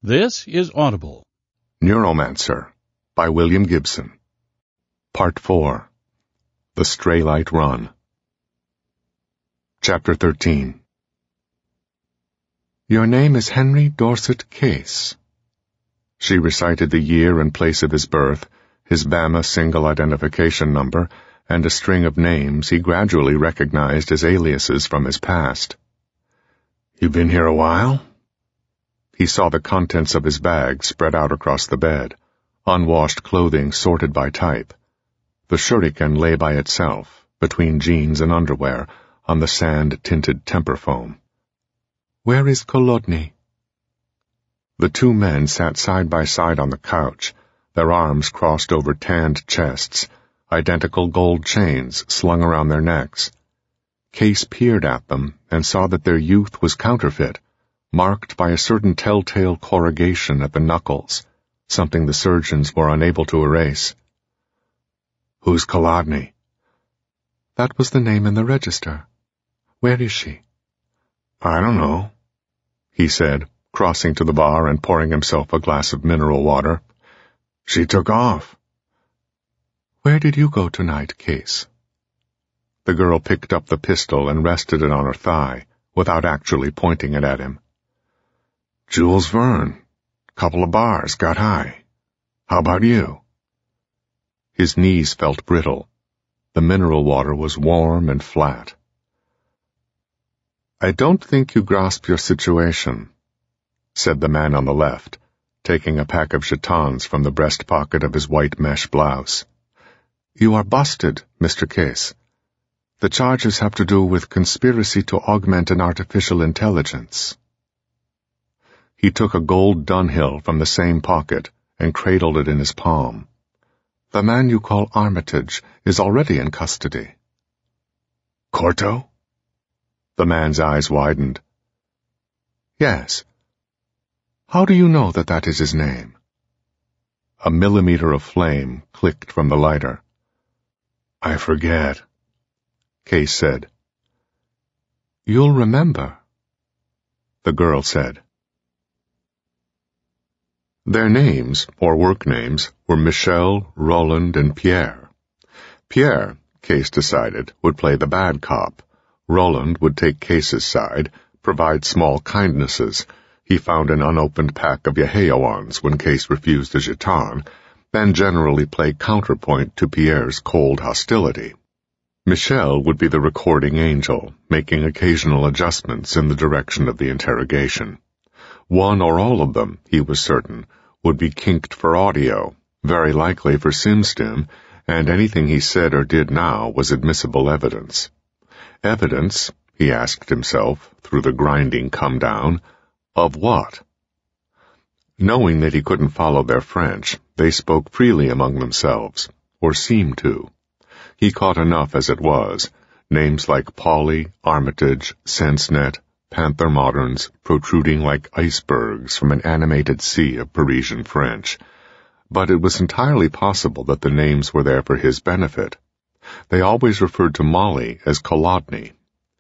This is Audible. Neuromancer by William Gibson. Part 4. The Straylight Run. Chapter 13. Your name is Henry Dorset Case. She recited the year and place of his birth, his Bama single identification number, and a string of names he gradually recognized as aliases from his past. You been here a while? He saw the contents of his bag spread out across the bed, unwashed clothing sorted by type. The shuriken lay by itself, between jeans and underwear, on the sand-tinted temper foam. Where is Kolodny? The two men sat side by side on the couch, their arms crossed over tanned chests, identical gold chains slung around their necks. Case peered at them and saw that their youth was counterfeit, marked by a certain telltale corrugation at the knuckles, something the surgeons were unable to erase. Who's Kolodny? That was the name in the register. Where is she? I don't know, he said, crossing to the bar and pouring himself a glass of mineral water. She took off. Where did you go tonight, Case? The girl picked up the pistol and rested it on her thigh, without actually pointing it at him. Jules Verne. Couple of bars, got high. How about you? His knees felt brittle. The mineral water was warm and flat. I don't think you grasp your situation, said the man on the left, taking a pack of jetons from the breast pocket of his white mesh blouse. You are busted, Mr. Case. The charges have to do with conspiracy to augment an artificial intelligence. He took a gold Dunhill from the same pocket and cradled it in his palm. The man you call Armitage is already in custody. Corto? The man's eyes widened. Yes. How do you know that that is his name? A millimeter of flame clicked from the lighter. I forget, Case said. You'll remember, the girl said. Their names, or work names, were Michel, Roland, and Pierre. Pierre, Case decided, would play the bad cop. Roland would take Case's side, provide small kindnesses. He found an unopened pack of Yaheyawans when Case refused a jeton, and generally play counterpoint to Pierre's cold hostility. Michel would be the recording angel, making occasional adjustments in the direction of the interrogation. One or all of them, he was certain, would be kinked for audio, very likely for SimStim, and anything he said or did now was admissible evidence. Evidence, he asked himself, through the grinding come-down, of what? Knowing that he couldn't follow their French, they spoke freely among themselves, or seemed to. He caught enough as it was, names like Polly, Armitage, SenseNet, Panther Moderns protruding like icebergs from an animated sea of Parisian French. But it was entirely possible that the names were there for his benefit. They always referred to Molly as Kolodny.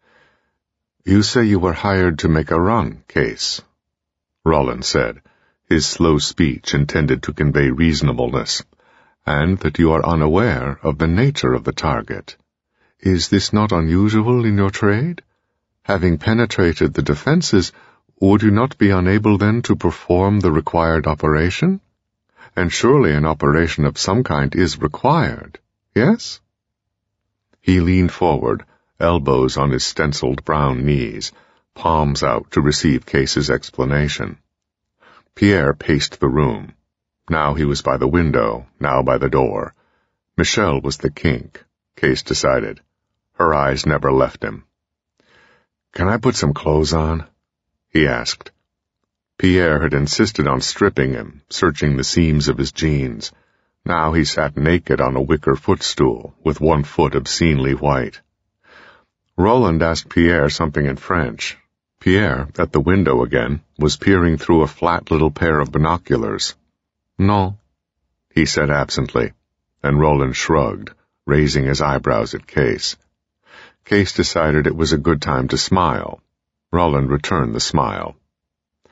You say you were hired to make a run, Case, Roland said, his slow speech intended to convey reasonableness, and that you are unaware of the nature of the target. Is this not unusual in your trade? Having penetrated the defenses, would you not be unable then to perform the required operation? And surely an operation of some kind is required, yes? He leaned forward, elbows on his stenciled brown knees, palms out to receive Case's explanation. Pierre paced the room. Now he was by the window, now by the door. Michel was the kink, Case decided. Her eyes never left him. Can I put some clothes on? He asked. Pierre had insisted on stripping him, searching the seams of his jeans. Now he sat naked on a wicker footstool, with one foot obscenely white. Roland asked Pierre something in French. Pierre, at the window again, was peering through a flat little pair of binoculars. No, he said absently, and Roland shrugged, raising his eyebrows at Case. Case decided it was a good time to smile. Roland returned the smile.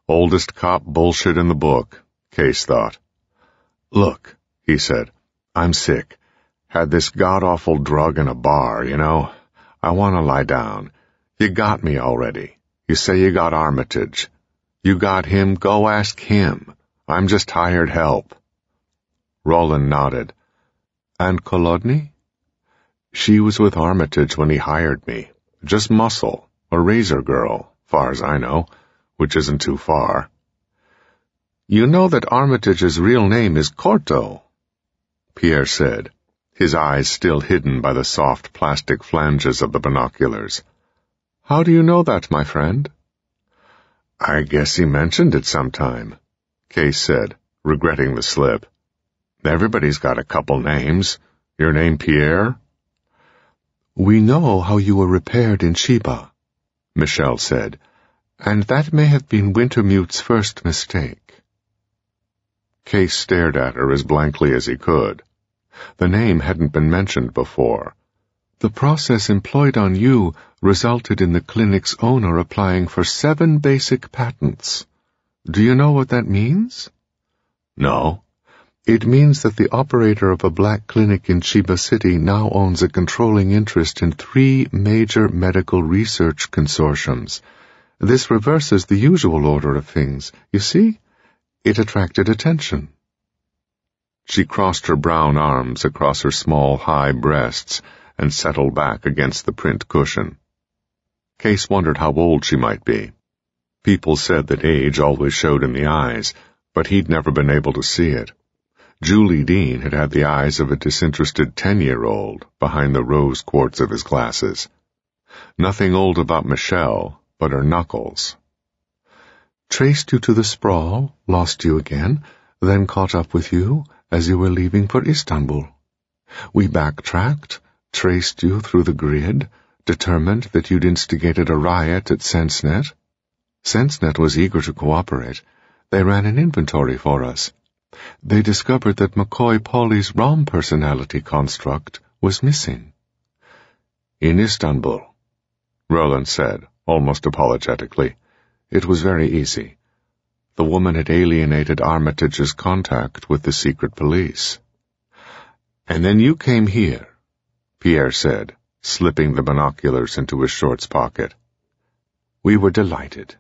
Oldest cop bullshit in the book, Case thought. Look, he said, I'm sick. Had this god-awful drug in a bar, you know. I want to lie down. You got me already. You say you got Armitage. You got him, go ask him. I'm just hired help. Roland nodded. And Kolodny? She was with Armitage when he hired me. Just muscle, a razor girl, far as I know, which isn't too far. You know that Armitage's real name is Corto, Pierre said, his eyes still hidden by the soft plastic flanges of the binoculars. How do you know that, my friend? I guess he mentioned it sometime, Case said, regretting the slip. Everybody's got a couple names. Your name Pierre? We know how you were repaired in Sheba, Michelle said, and that may have been Wintermute's first mistake. Case stared at her as blankly as he could. The name hadn't been mentioned before. The process employed on you resulted in the clinic's owner applying for 7 basic patents. Do you know what that means? No. It means that the operator of a black clinic in Sheba City now owns a controlling interest in 3 major medical research consortiums. This reverses the usual order of things. You see? It attracted attention. She crossed her brown arms across her small, high breasts and settled back against the print cushion. Case wondered how old she might be. People said that age always showed in the eyes, but he'd never been able to see it. Julie Dean had had the eyes of a disinterested 10-year-old behind the rose quartz of his glasses. Nothing old about Michelle but her knuckles. Traced you to the sprawl, lost you again, then caught up with you as you were leaving for Istanbul. We backtracked, traced you through the grid, determined that you'd instigated a riot at SenseNet. SenseNet was eager to cooperate. They ran an inventory for us. They discovered that McCoy-Pauly's ROM personality construct was missing. In Istanbul, Roland said, almost apologetically. It was very easy. The woman had alienated Armitage's contact with the secret police. And then you came here, Pierre said, slipping the binoculars into his shorts pocket. We were delighted.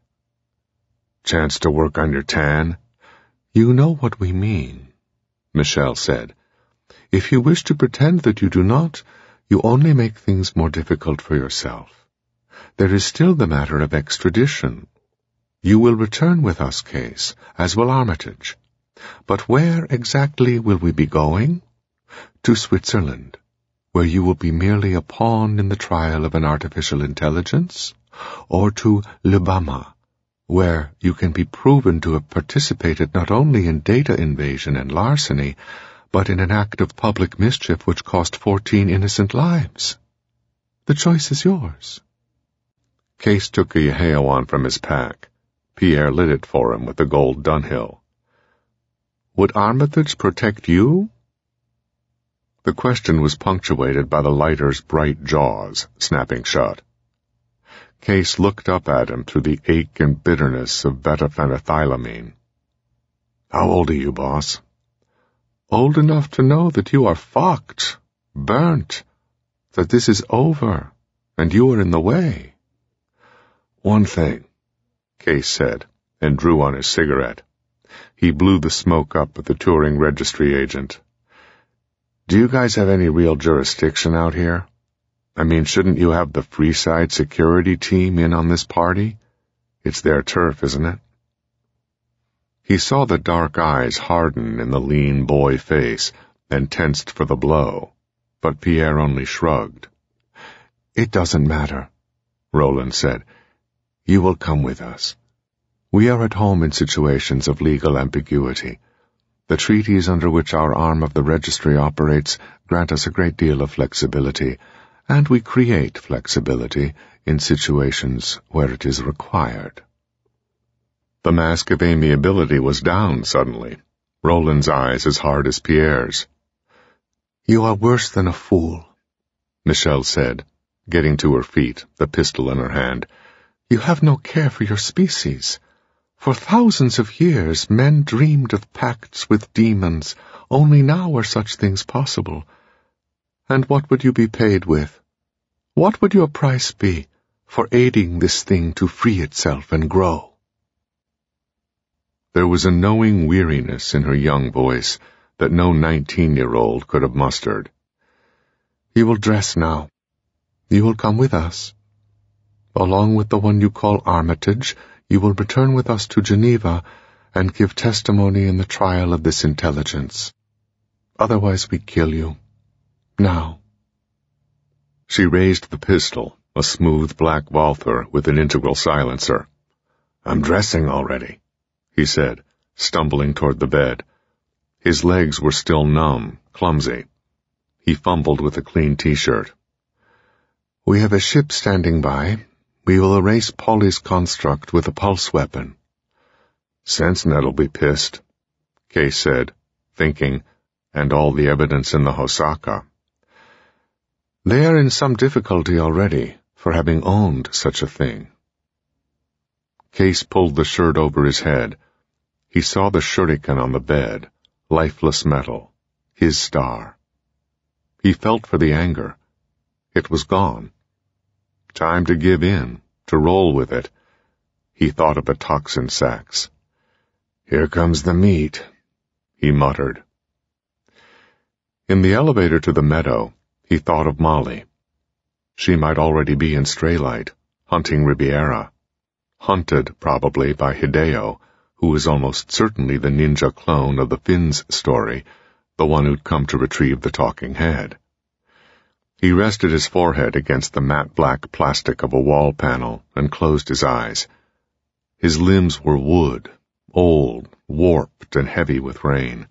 Chance to work on your tan? You know what we mean, Michelle said. If you wish to pretend that you do not, you only make things more difficult for yourself. There is still the matter of extradition. You will return with us, Case, as will Armitage. But where exactly will we be going? To Switzerland, where you will be merely a pawn in the trial of an artificial intelligence? Or to Libama, where you can be proven to have participated not only in data invasion and larceny, but in an act of public mischief which cost 14 innocent lives? The choice is yours. Case took a Yeheowan from his pack. Pierre lit it for him with the gold Dunhill. Would Armitage protect you? The question was punctuated by the lighter's bright jaws snapping shut. Case looked up at him through the ache and bitterness of beta-phenethylamine. How old are you, boss? Old enough to know that you are fucked, burnt, that this is over, and you are in the way. One thing, Case said, and drew on his cigarette. He blew the smoke up at the touring registry agent. Do you guys have any real jurisdiction out here? I mean, shouldn't you have the Freeside security team in on this party? It's their turf, isn't it? He saw the dark eyes harden in the lean boy face and tensed for the blow, but Pierre only shrugged. It doesn't matter, Roland said. You will come with us. We are at home in situations of legal ambiguity. The treaties under which our arm of the registry operates grant us a great deal of flexibility, and we create flexibility in situations where it is required. The mask of amiability was down suddenly, Roland's eyes as hard as Pierre's. You are worse than a fool, Michelle said, getting to her feet, the pistol in her hand. You have no care for your species. For thousands of years, men dreamed of pacts with demons. Only now are such things possible. And what would you be paid with? What would your price be for aiding this thing to free itself and grow?" There was a knowing weariness in her young voice that no 19-year-old could have mustered. "You will dress now. You will come with us. Along with the one you call Armitage, you will return with us to Geneva and give testimony in the trial of this intelligence. Otherwise we kill you. Now." She raised the pistol, a smooth black Walther with an integral silencer. "I'm dressing already," he said, stumbling toward the bed. His legs were still numb, clumsy. He fumbled with a clean T-shirt. "We have a ship standing by. We will erase Polly's construct with a pulse weapon." "SenseNet'll be pissed," Case said, thinking, and all the evidence in the Hosaka. "They are in some difficulty already for having owned such a thing." Case pulled the shirt over his head. He saw the shuriken on the bed, lifeless metal, his star. He felt for the anger. It was gone. Time to give in, to roll with it. He thought of the toxin sacks. "Here comes the meat," he muttered. In the elevator to the meadow, he thought of Molly. She might already be in Straylight, hunting Ribiera. Hunted, probably, by Hideo, who was almost certainly the ninja clone of the Finn's story, the one who'd come to retrieve the talking head. He rested his forehead against the matte black plastic of a wall panel and closed his eyes. His limbs were wood, old, warped, and heavy with rain.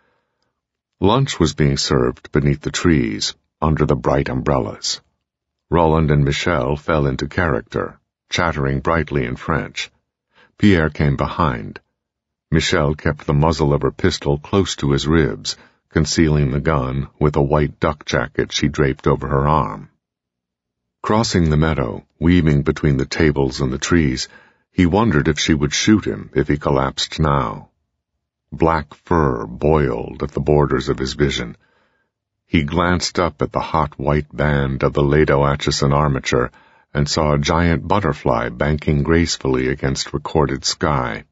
Lunch was being served beneath the trees, under the bright umbrellas. Roland and Michel fell into character, chattering brightly in French. Pierre came behind. Michel kept the muzzle of her pistol close to his ribs, concealing the gun with a white duck jacket she draped over her arm. Crossing the meadow, weaving between the tables and the trees, he wondered if she would shoot him if he collapsed now. Black fur boiled at the borders of his vision. He glanced up at the hot white band of the Lado Atchison armature and saw a giant butterfly banking gracefully against recorded sky.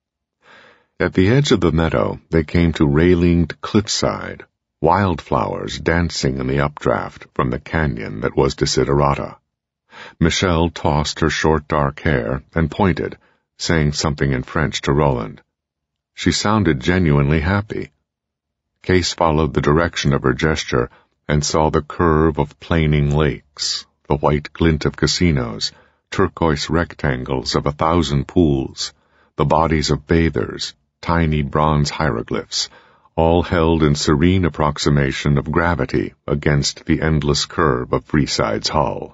At the edge of the meadow, they came to railinged cliffside, wildflowers dancing in the updraft from the canyon that was Desiderata. Michel tossed her short dark hair and pointed, saying something in French to Roland. She sounded genuinely happy. Case followed the direction of her gesture and saw the curve of planing lakes, the white glint of casinos, turquoise rectangles of 1,000 pools, the bodies of bathers, tiny bronze hieroglyphs, all held in serene approximation of gravity against the endless curve of Freeside's hull.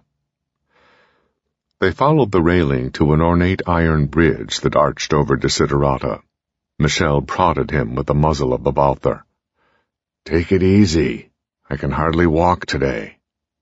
They followed the railing to an ornate iron bridge that arched over Desiderata. Michel prodded him with the muzzle of the Walther. "Take it easy. I can hardly walk today."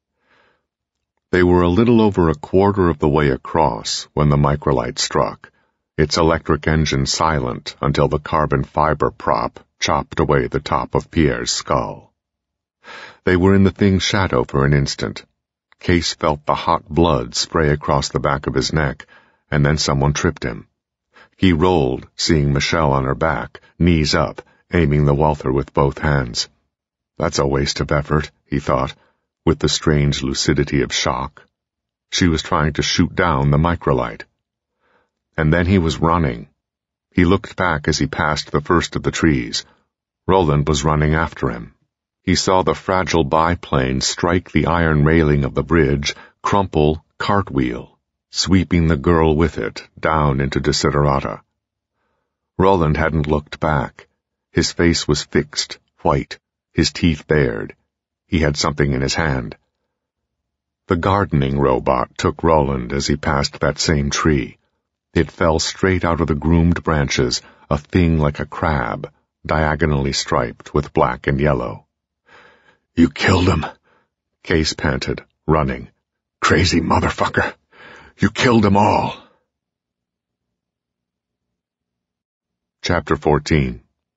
They were a little over a quarter of the way across when the microlight struck, its electric engine silent until the carbon fiber prop chopped away the top of Pierre's skull. They were in the thing's shadow for an instant. Case felt the hot blood spray across the back of his neck, and then someone tripped him. He rolled, seeing Michel on her back, knees up, aiming the Walther with both hands. That's a waste of effort, he thought, with the strange lucidity of shock. She was trying to shoot down the microlight. And then he was running. He looked back as he passed the first of the trees. Roland was running after him. He saw the fragile biplane strike the iron railing of the bridge, crumple, cartwheel, sweeping the girl with it down into Desiderata. Roland hadn't looked back. His face was fixed, white, his teeth bared. He had something in his hand. The gardening robot took Roland as he passed that same tree. It fell straight out of the groomed branches, a thing like a crab, diagonally striped with black and yellow. "You killed him," Case panted, running. "Crazy motherfucker. You killed them all." Chapter 14.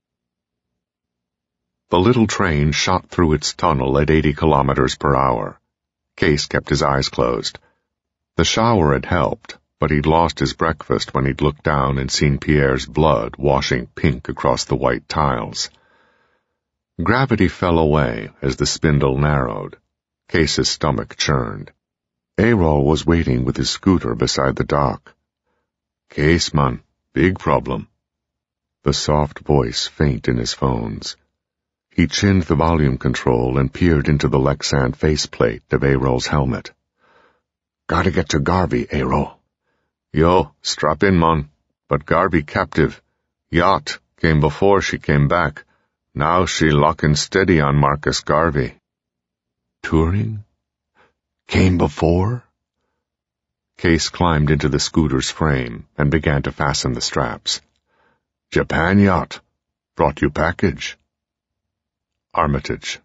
The little train shot through its tunnel at 80 kilometers per hour. Case kept his eyes closed. The shower had helped, but he'd lost his breakfast when he'd looked down and seen Pierre's blood washing pink across the white tiles. Gravity fell away as the spindle narrowed. Case's stomach churned. Errol was waiting with his scooter beside the dock. "Case, man, big problem." The soft voice faint in his phones. He chinned the volume control and peered into the Lexan faceplate of Errol's helmet. "Gotta get to Garvey, Errol." "Yo, strap in, man. But Garvey captive. Yacht came before she came back. Now she locking steady on Marcus Garvey." "Touring? Came before?" Case climbed into the scooter's frame and began to fasten the straps. "Japan yacht. Brought you package." Armitage.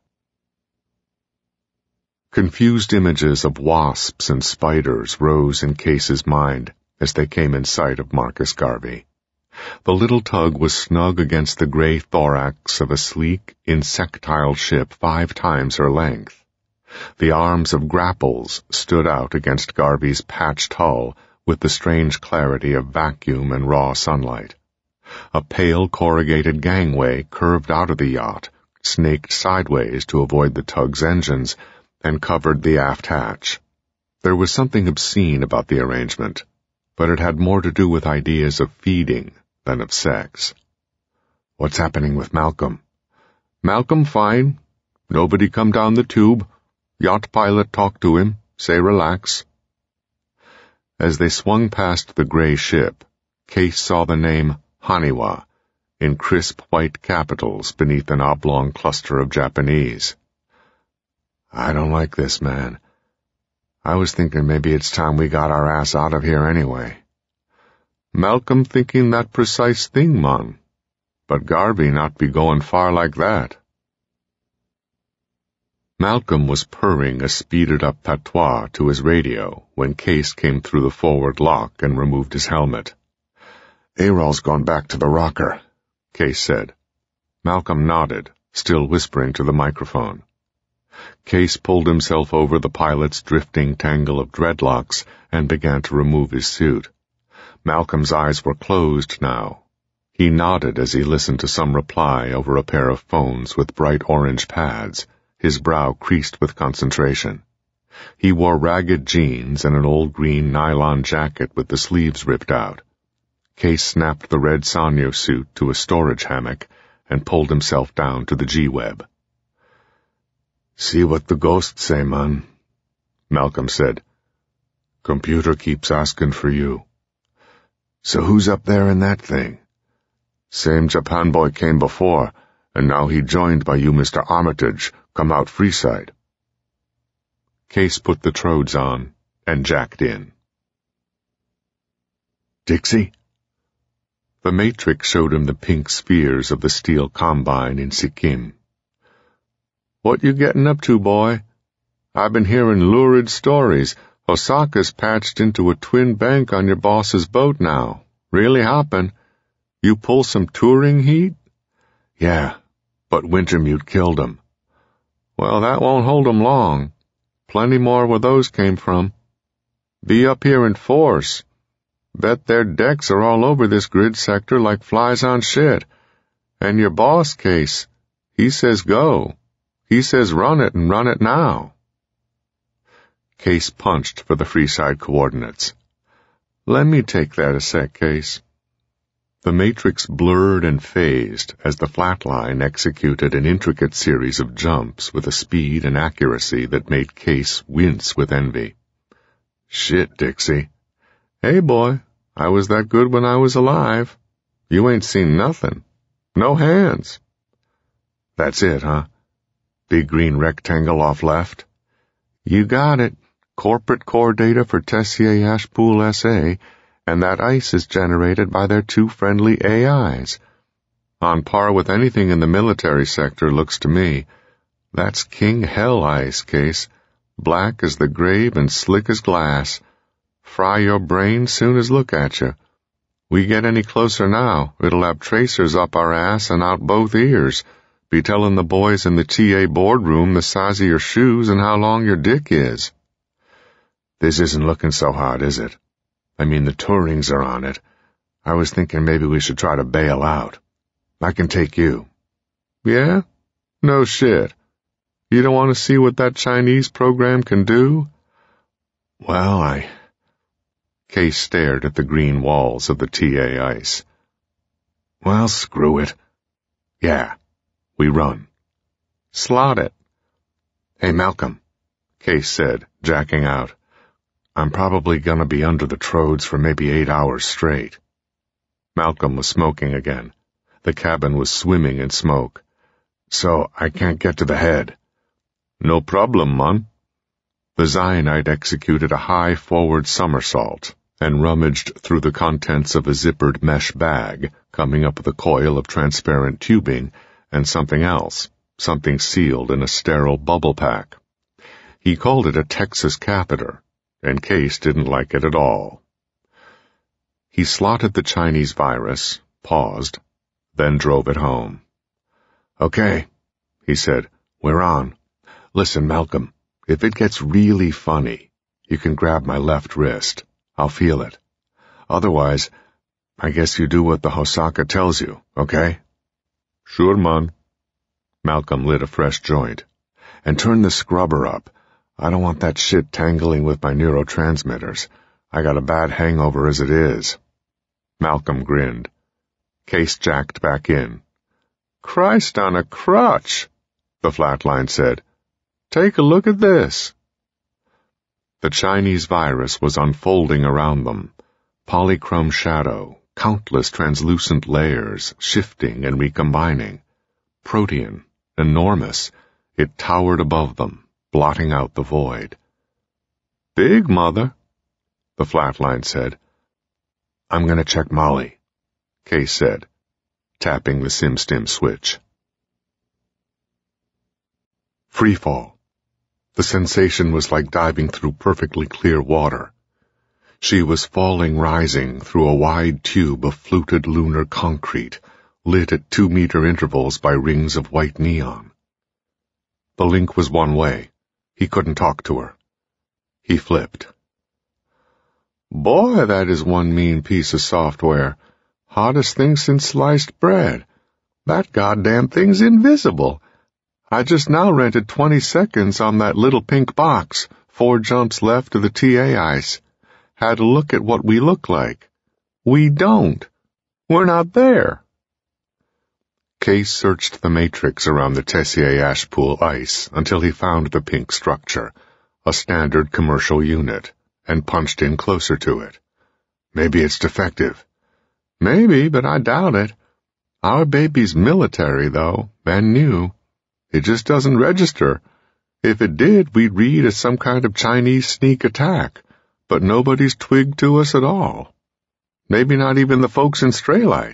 Confused images of wasps and spiders rose in Case's mind as they came in sight of Marcus Garvey. The little tug was snug against the gray thorax of a sleek, insectile ship 5 times her length. The arms of grapples stood out against Garvey's patched hull with the strange clarity of vacuum and raw sunlight. A pale corrugated gangway curved out of the yacht, snaked sideways to avoid the tug's engines, and covered the aft hatch. There was something obscene about the arrangement, but it had more to do with ideas of feeding than of sex. "What's happening with Malcolm?" "Malcolm fine. Nobody come down the tube. Yacht pilot talk to him, say relax." As they swung past the gray ship, Case saw the name Haniwa in crisp white capitals beneath an oblong cluster of Japanese. "I don't like this, man. I was thinking maybe it's time we got our ass out of here anyway." "Malcolm thinking that precise thing, man. But Garvey not be going far like that." Malcolm was purring a speeded-up patois to his radio when Case came through the forward lock and removed his helmet. "Errol's gone back to the rocker," Case said. Malcolm nodded, still whispering to the microphone. Case pulled himself over the pilot's drifting tangle of dreadlocks and began to remove his suit. Malcolm's eyes were closed now. He nodded as he listened to some reply over a pair of phones with bright orange pads, his brow creased with concentration. He wore ragged jeans and an old green nylon jacket with the sleeves ripped out. Case snapped the red Sanyo suit to a storage hammock and pulled himself down to the G-web. "See what the ghosts say, man," Malcolm said. "Computer keeps asking for you." "So who's up there in that thing?" "Same Japan boy came before, and now he joined by you, Mr. Armitage, come out freeside." Case put the trodes on and jacked in. "Dixie?" The Matrix showed him the pink spheres of the steel combine in Sikkim. "What you getting up to, boy? I've been hearing lurid stories. Osaka's patched into a twin bank on your boss's boat now. Really hopping. You pull some touring heat?" "Yeah, but Wintermute killed him." "Well, that won't hold 'em long. Plenty more where those came from. Be up here in force. Bet their decks are all over this grid sector like flies on shit. And your boss, Case, he says go. He says run it and run it now." Case punched for the freeside coordinates. "Let me take that a sec, Case." The Matrix blurred and phased as the flatline executed an intricate series of jumps with a speed and accuracy that made Case wince with envy. "Shit, Dixie. Hey, boy, I was that good when I was alive. You ain't seen nothing. No hands." "That's it, huh? Big green rectangle off left?" "You got it. Corporate core data for Tessier Ashpool SA, and that ice is generated by their 2 friendly AIs. On par with anything in the military sector, looks to me. That's king hell ice, Case. Black as the grave and slick as glass. Fry your brain soon as look at you. We get any closer now, it'll have tracers up our ass and out both ears. Be telling the boys in the TA boardroom the size of your shoes and how long your dick is. This isn't looking so hot, is it? I mean, the Turings are on it. I was thinking maybe we should try to bail out. I can take you. Yeah? No shit. You don't want to see what that Chinese program can do? Well, Case stared at the green walls of the TA ice. Well, screw it. Yeah, we run. Slot it. Hey, Malcolm, Case said, jacking out. I'm probably gonna be under the trodes for maybe 8 hours straight. Malcolm was smoking again. The cabin was swimming in smoke. So I can't get to the head. No problem, man. The Zionite executed a high forward somersault and rummaged through the contents of a zippered mesh bag, coming up with a coil of transparent tubing and something else, something sealed in a sterile bubble pack. He called it a Texas catheter, and Case didn't like it at all. He slotted the Chinese virus, paused, then drove it home. Okay, he said, we're on. Listen, Malcolm, if it gets really funny, you can grab my left wrist. I'll feel it. Otherwise, I guess you do what the Hosaka tells you, okay? Sure, man. Malcolm lit a fresh joint. And turn the scrubber up. I don't want that shit tangling with my neurotransmitters. I got a bad hangover as it is. Malcolm grinned. Case jacked back in. Christ on a crutch, the flatline said. Take a look at this. The Chinese virus was unfolding around them. Polychrome shadow, countless translucent layers, shifting and recombining. Protean, enormous, it towered above them, blotting out the void. Big, mother, the flatline said. I'm gonna check Molly, Case said, tapping the SimStim switch. Freefall. The sensation was like diving through perfectly clear water. She was rising through a wide tube of fluted lunar concrete, lit at 2-meter intervals by rings of white neon. The link was one way. He couldn't talk to her. He flipped. Boy, that is one mean piece of software. Hottest thing since sliced bread. That goddamn thing's invisible. I just now rented 20 seconds on that little pink box, 4 jumps left of the TA ice. Had a look at what we look like. We don't. We're not there. Case searched the matrix around the Tessier Ashpool ice until he found the pink structure, a standard commercial unit, and punched in closer to it. Maybe it's defective. Maybe, but I doubt it. Our baby's military, though, and new. It just doesn't register. If it did, we'd read as some kind of Chinese sneak attack, but nobody's twigged to us at all. Maybe not even the folks in Straylight.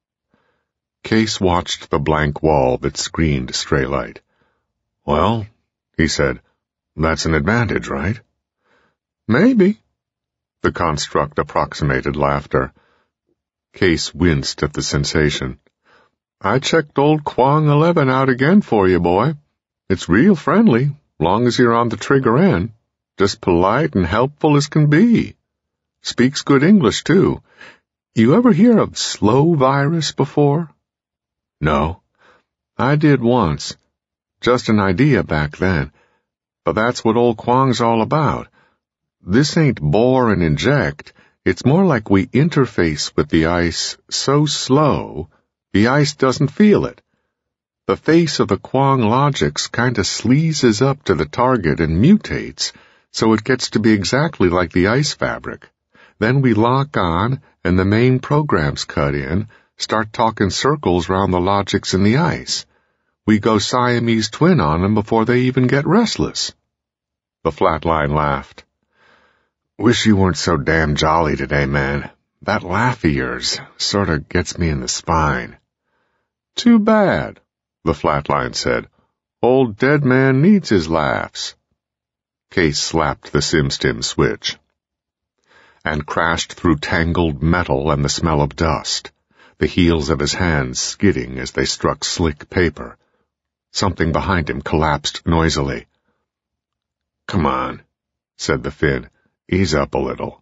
Case watched the blank wall that screened Straylight. Well, he said, that's an advantage, right? Maybe. The construct approximated laughter. Case winced at the sensation. I checked old Kwong 11 out again for you, boy. It's real friendly, long as you're on the trigger end. Just polite and helpful as can be. Speaks good English, too. You ever hear of slow virus before? No. I did once. Just an idea back then. But that's what old Kwong's all about. This ain't bore and inject. It's more like we interface with the ice so slow, the ice doesn't feel it. The face of the Kwong logics kinda sleazes up to the target and mutates, so it gets to be exactly like the ice fabric. Then we lock on, and the main programs cut in, start talking circles round the logics in the ice. We go Siamese twin on them before they even get restless. The flatline laughed. Wish you weren't so damn jolly today, man. That laugh of yours sorta gets me in the spine. Too bad, the flatline said. Old dead man needs his laughs. Case slapped the SimStim switch. and crashed through tangled metal and the smell of dust, the heels of his hands skidding as they struck slick paper. Something behind him collapsed noisily. "Come on," said the Finn. "Ease up a little."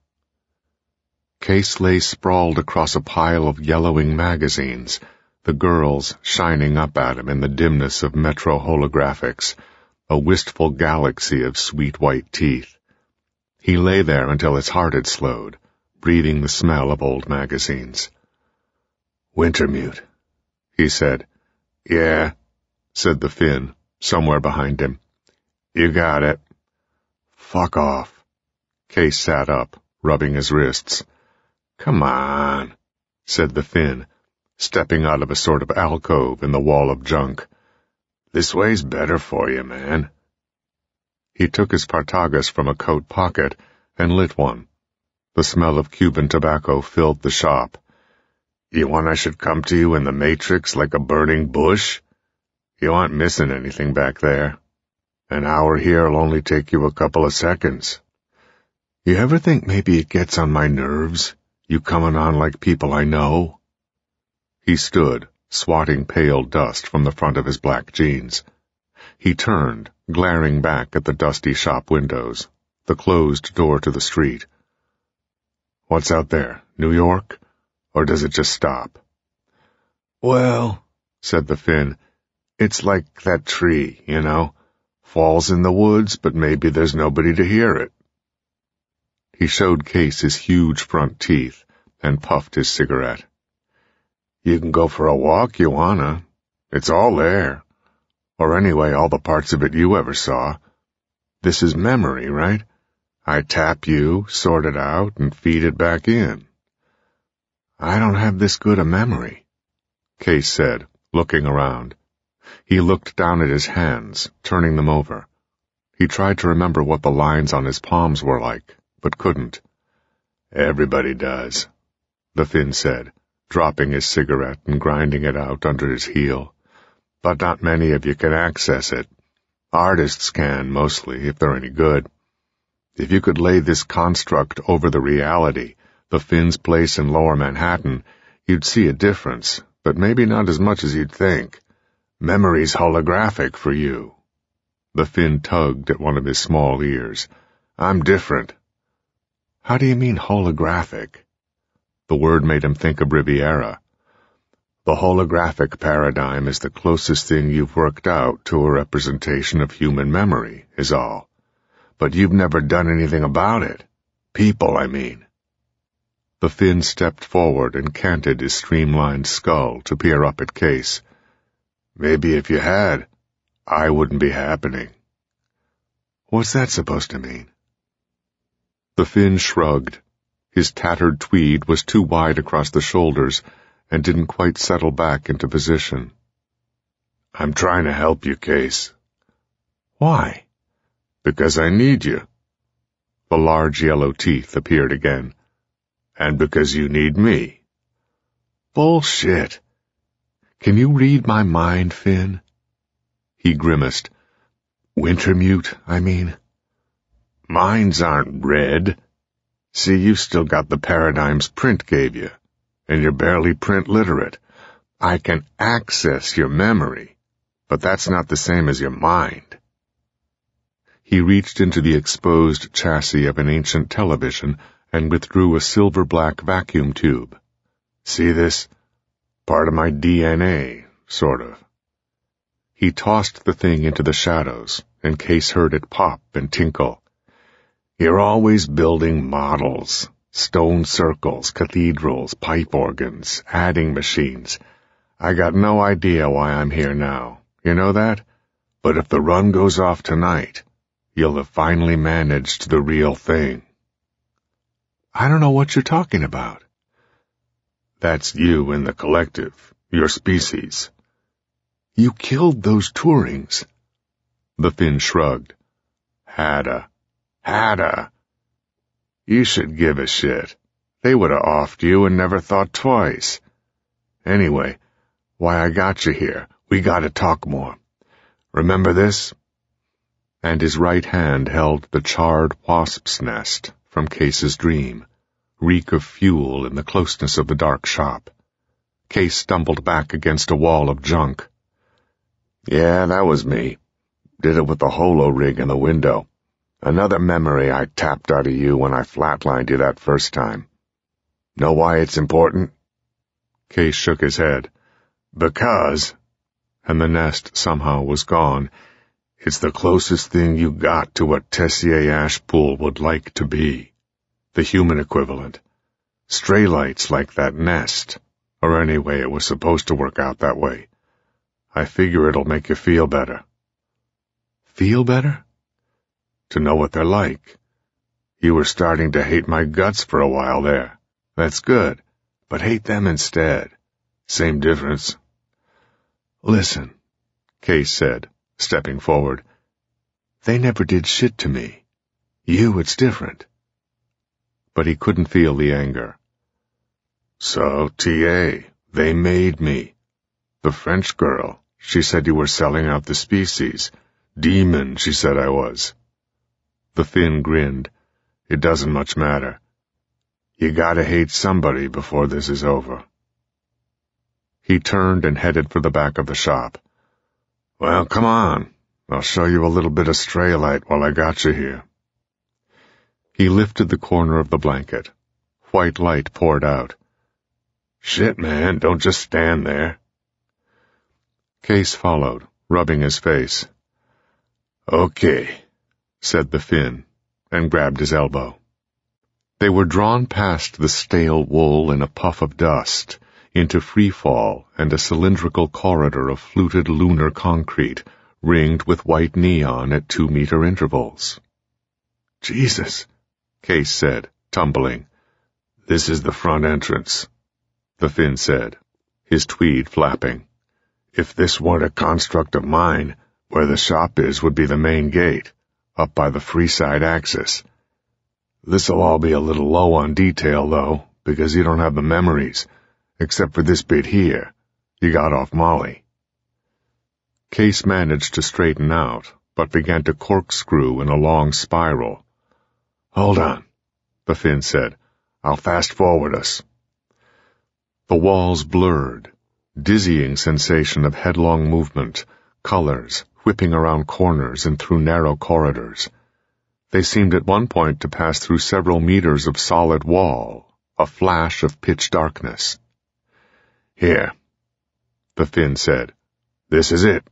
Case lay sprawled across a pile of yellowing magazines, the girls shining up at him in the dimness of metro holographics, a wistful galaxy of sweet white teeth. He lay there until his heart had slowed, breathing the smell of old magazines. "Wintermute," he said. "Yeah," said the Finn, somewhere behind him. "You got it." "Fuck off." Case sat up, rubbing his wrists. "Come on," said the Finn, stepping out of a sort of alcove in the wall of junk. "This way's better for you, man." He took his Partagas from a coat pocket and lit one. The smell of Cuban tobacco filled the shop. "You want I should come to you in the Matrix like a burning bush? You aren't missing anything back there. An hour here'll only take you a couple of seconds. You ever think maybe it gets on my nerves, you coming on like people I know?" He stood, swatting pale dust from the front of his black jeans. He turned, glaring back at the dusty shop windows, the closed door to the street. "What's out there, New York? Or does it just stop?" "Well," said the Finn, "it's like that tree, you know. Falls in the woods, but maybe there's nobody to hear it." He showed Case his huge front teeth and puffed his cigarette. "You can go for a walk, you wanna. It's all there. Or anyway, all the parts of it you ever saw. This is memory, right? I tap you, sort it out, and feed it back in." "I don't have this good a memory," Case said, looking around. He looked down at his hands, turning them over. He tried to remember what the lines on his palms were like, but couldn't. "Everybody does," the Finn said, dropping his cigarette and grinding it out under his heel. "But not many of you can access it. Artists can, mostly, if they're any good. If you could lay this construct over the reality, the Finn's place in Lower Manhattan, you'd see a difference, but maybe not as much as you'd think. Memory's holographic for you." The Finn tugged at one of his small ears. "I'm different." "How do you mean holographic?" The word made him think of Riviera. "The holographic paradigm is the closest thing you've worked out to a representation of human memory, is all. But you've never done anything about it. People, I mean." The Finn stepped forward and canted his streamlined skull to peer up at Case. "Maybe if you had, I wouldn't be happening." "What's that supposed to mean?" The Finn shrugged. His tattered tweed was too wide across the shoulders and didn't quite settle back into position. "I'm trying to help you, Case." "Why?" "Because I need you." The large yellow teeth appeared again. "And because you need me." "Bullshit. Can you read my mind, Finn?" He grimaced. "Wintermute, I mean." "Minds aren't read. See, you've still got the paradigms print gave you, and you're barely print literate. I can access your memory, but that's not the same as your mind." He reached into the exposed chassis of an ancient television and withdrew a silver-black vacuum tube. "See this? Part of my DNA, sort of." He tossed the thing into the shadows, and Case heard it pop and tinkle. "You're always building models, stone circles, cathedrals, pipe organs, adding machines. I got no idea why I'm here now. You know that? But if the run goes off tonight, you'll have finally managed the real thing." "I don't know what you're talking about." "That's you in the collective, your species." "You killed those Turings." The Finn shrugged. Hadda. You should give a shit. They would have offed you and never thought twice. Anyway, why I got you here. We gotta talk more. Remember this?" And his right hand held the charred wasp's nest from Case's dream. reek of fuel in the closeness of the dark shop. Case stumbled back against a wall of junk. Yeah, that was me. Did it with the holo rig in the window. Another memory I tapped out of you when I flatlined you that first time. Know why it's important? Case shook his head. Because, and the nest somehow was gone, it's the closest thing you got to what Tessier Ashpool would like to be. The human equivalent. Stray lights like that nest. Or anyway, it was supposed to work out that way. I figure it'll make you feel better. Feel better? To know what they're like. You were starting to hate my guts for a while there. That's good, but hate them instead. Same difference. Listen, Case said, stepping forward. They never did shit to me. You, it's different. But he couldn't feel the anger. So, T.A., they made me. The French girl, she said you were selling out the species. Demon, she said I was. The Finn grinned. It doesn't much matter. You gotta hate somebody before this is over. He turned and headed for the back of the shop. Well, come on. I'll show you a little bit of stray light while I got you here. He lifted the corner of the blanket. White light poured out. Shit, man, don't just stand there. Case followed, rubbing his face. Okay, said the Finn, and grabbed his elbow. They were drawn past the stale wool in a puff of dust, into free fall and a cylindrical corridor of fluted lunar concrete, ringed with white neon at 2-meter intervals. Jesus, Case said, tumbling. This is the front entrance, the Finn said, his tweed flapping. If this weren't a construct of mine, where the shop is would be the main gate, up by the Freeside axis. This'll all be a little low on detail, though, because you don't have the memories, except for this bit here. You got off Molly. Case managed to straighten out, but began to corkscrew in a long spiral. Hold on, the Finn said. I'll fast-forward us. The walls blurred, dizzying sensation of headlong movement, colors, whipping around corners and through narrow corridors. They seemed at one point to pass through several meters of solid wall, a flash of pitch darkness. Here, the Finn said. This is it.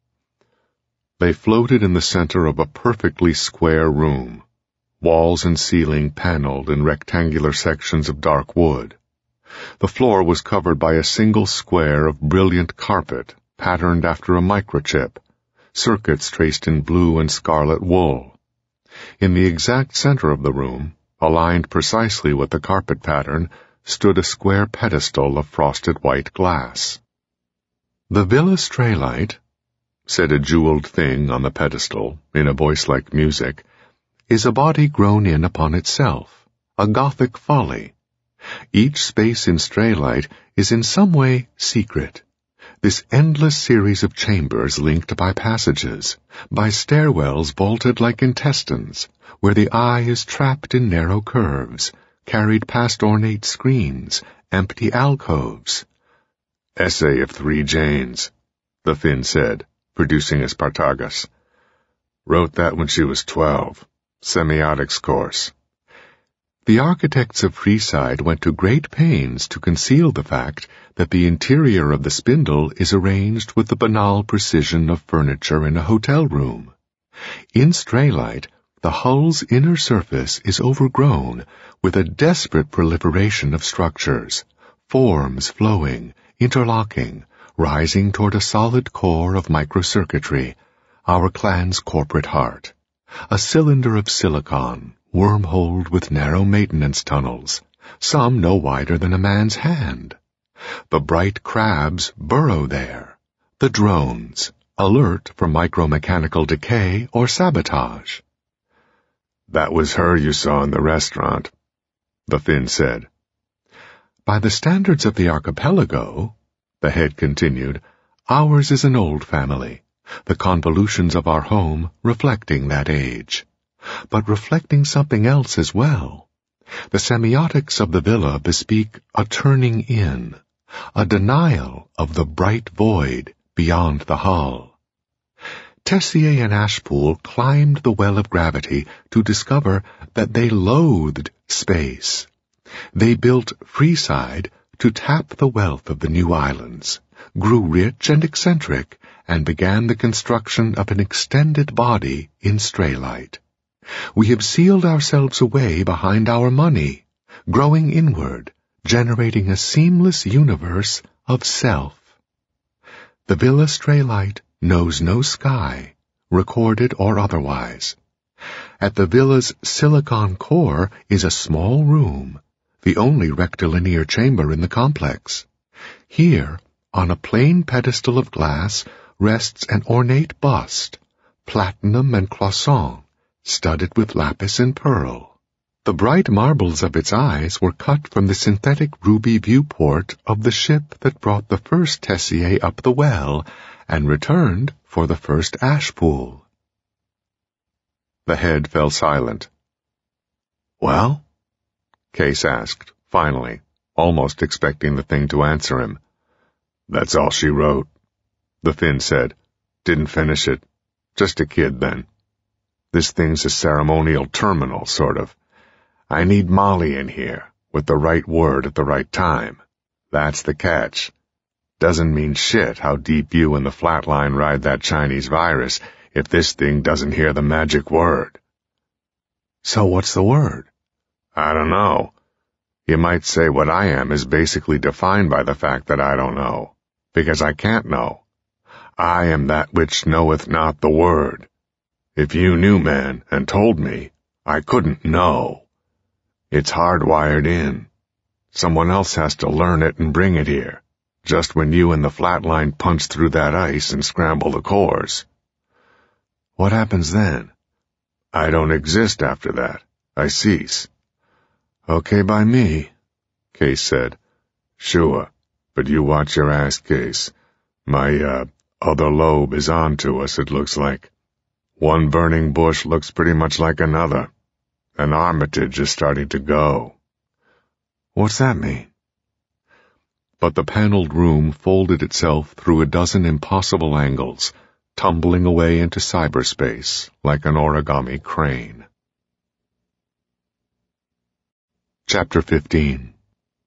They floated in the center of a perfectly square room, walls and ceiling paneled in rectangular sections of dark wood. The floor was covered by a single square of brilliant carpet patterned after a microchip, circuits traced in blue and scarlet wool. In the exact center of the room, aligned precisely with the carpet pattern, stood a square pedestal of frosted white glass. "The Villa Straylight," said a jeweled thing on the pedestal, in a voice like music, "is a body grown in upon itself, a Gothic folly. Each space in Straylight is in some way secret. This endless series of chambers linked by passages, by stairwells vaulted like intestines, where the eye is trapped in narrow curves, carried past ornate screens, empty alcoves." Essay of 3 Janes, the Finn said, producing a Spartagus. Wrote that when she was 12. Semiotics course. The architects of Freeside went to great pains to conceal the fact that the interior of the spindle is arranged with the banal precision of furniture in a hotel room. In Straylight, the hull's inner surface is overgrown with a desperate proliferation of structures, forms flowing, interlocking, rising toward a solid core of microcircuitry, our clan's corporate heart. A cylinder of silicon, wormholed with narrow maintenance tunnels, some no wider than a man's hand. The bright crabs burrow there, the drones, alert for micromechanical decay or sabotage. That was her you saw in the restaurant, the Finn said. By the standards of the archipelago, the head continued, ours is an old family, the convolutions of our home reflecting that age, but reflecting something else as well, The semiotics of the villa bespeak a turning in, a denial of the bright void beyond the hull. Tessier and Ashpool climbed the well of gravity to discover that they loathed space. They built Freeside to tap the wealth of the new islands, grew rich and eccentric, and began the construction of an extended body in Straylight. We have sealed ourselves away behind our money, growing inward, generating a seamless universe of self. The Villa Straylight knows no sky, recorded or otherwise. At the villa's silicon core is a small room, the only rectilinear chamber in the complex. Here, on a plain pedestal of glass, rests an ornate bust, platinum and cloisonne, studded with lapis and pearl. The bright marbles of its eyes were cut from the synthetic ruby viewport of the ship that brought the first Tessier up the well and returned for the first Ashpool. The head fell silent. "Well?" Case asked, finally, almost expecting the thing to answer him. "That's all she wrote," the Finn said. "Didn't finish it. Just a kid then. This thing's a ceremonial terminal, sort of. I need Molly in here, with the right word at the right time. That's the catch. Doesn't mean shit how deep you and the Flatline ride that Chinese virus if this thing doesn't hear the magic word." "So what's the word?" "I don't know. You might say what I am is basically defined by the fact that I don't know, because I can't know. I am that which knoweth not the word. If you knew, man, and told me, I couldn't know. It's hardwired in. Someone else has to learn it and bring it here, just when you and the Flatline punch through that ice and scramble the cores." "What happens then?" "I don't exist after that. I cease." "Okay by me," Case said. "Sure, but you watch your ass, Case. My, other lobe is on to us, it looks like. One burning bush looks pretty much like another. An Armitage is starting to go." "What's that mean?" But the paneled room folded itself through a dozen impossible angles, tumbling away into cyberspace like an origami crane. Chapter 15.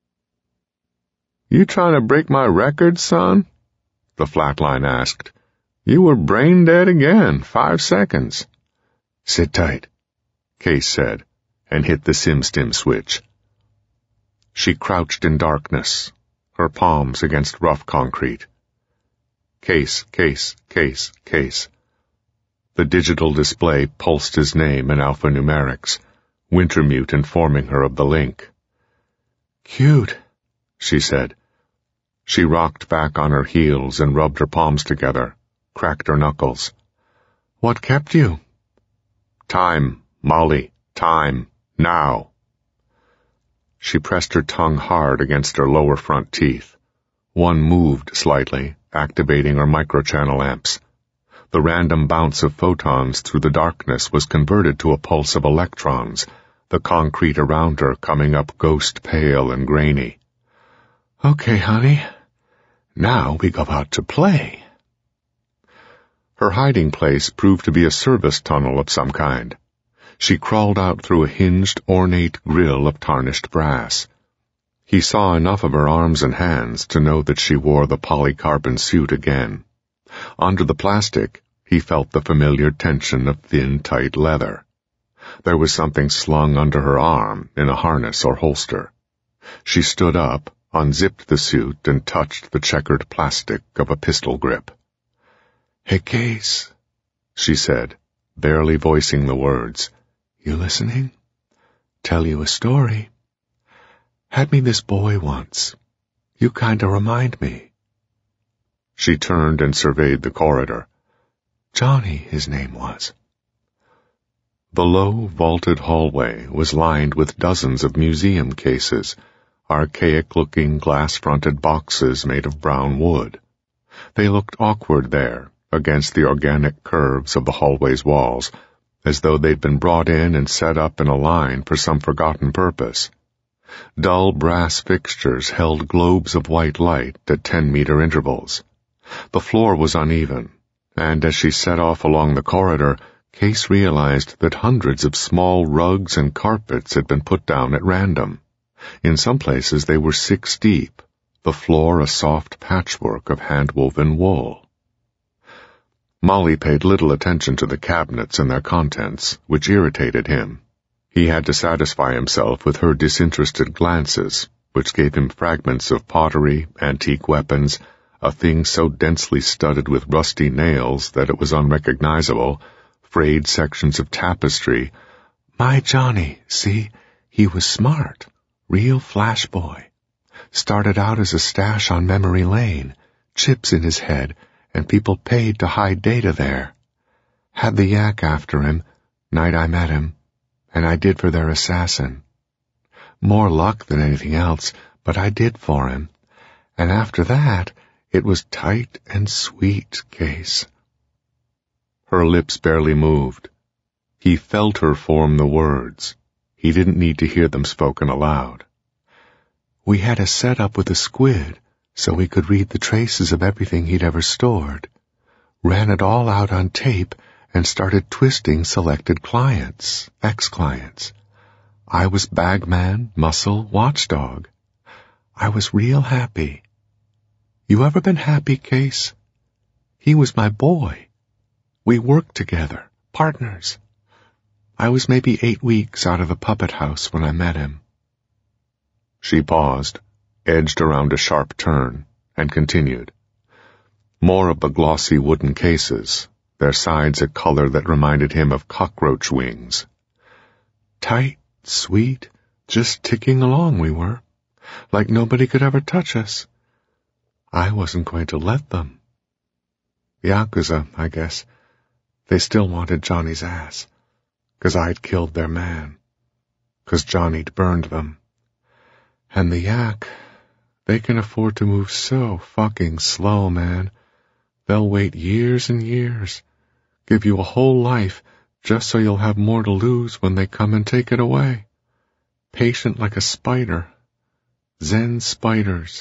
"You trying to break my record, son?" the Flatline asked. "You were brain dead again, 5 seconds. "Sit tight," Case said, and hit the SimStim switch. She crouched in darkness, her palms against rough concrete. Case, Case, Case, Case. The digital display pulsed his name in alphanumerics, Wintermute informing her of the link. "Cute," she said. She rocked back on her heels and rubbed her palms together, cracked her knuckles. "What kept you?" "Time, Molly, time, now." She pressed her tongue hard against her lower front teeth. One moved slightly, activating her microchannel amps. The random bounce of photons through the darkness was converted to a pulse of electrons, the concrete around her coming up ghost pale and grainy. "Okay, honey. Now we go out to play." Her hiding place proved to be a service tunnel of some kind. She crawled out through a hinged, ornate grill of tarnished brass. He saw enough of her arms and hands to know that she wore the polycarbon suit again. Under the plastic, he felt the familiar tension of thin, tight leather. There was something slung under her arm in a harness or holster. She stood up, unzipped the suit, and touched the checkered plastic of a pistol grip. "Hey, Case," she said, barely voicing the words. "You listening? Tell you a story. Had me this boy once. You kinda remind me." She turned and surveyed the corridor. "Johnny, his name was." The low, vaulted hallway was lined with dozens of museum cases, archaic-looking glass-fronted boxes made of brown wood. They looked awkward there, against the organic curves of the hallway's walls, as though they'd been brought in and set up in a line for some forgotten purpose. Dull brass fixtures held globes of white light at 10-meter intervals. The floor was uneven, and as she set off along the corridor, Case realized that hundreds of small rugs and carpets had been put down at random. In some places they were 6 deep, the floor a soft patchwork of hand-woven wool. Molly paid little attention to the cabinets and their contents, which irritated him. He had to satisfy himself with her disinterested glances, which gave him fragments of pottery, antique weapons, a thing so densely studded with rusty nails that it was unrecognizable, frayed sections of tapestry. My Johnny, see, he was smart, real flash boy. Started out as a stash on memory lane, chips in his head, and people paid to hide data there. Had the yak after him, night I met him, and I did for their assassin. More luck than anything else, but I did for him. And after that, it was tight and sweet, Case. Her lips barely moved. He felt her form the words. He didn't need to hear them spoken aloud. We had a setup with a squid, so we could read the traces of everything he'd ever stored. Ran it all out on tape and started twisting selected clients, ex-clients. I was bagman, muscle, watchdog. I was real happy. You ever been happy, Case? He was my boy. We worked together, partners. I was maybe 8 weeks out of the puppet house when I met him. She paused, edged around a sharp turn, and continued. More of the glossy wooden cases, their sides a color that reminded him of cockroach wings. Tight, sweet, just ticking along we were, like nobody could ever touch us. I wasn't going to let them. Yakuza, I guess. They still wanted Johnny's ass, 'cause I'd killed their man, 'cause Johnny'd burned them. And the yak, they can afford to move so fucking slow, man. They'll wait years and years, give you a whole life just so you'll have more to lose when they come and take it away. Patient like a spider. Zen spiders.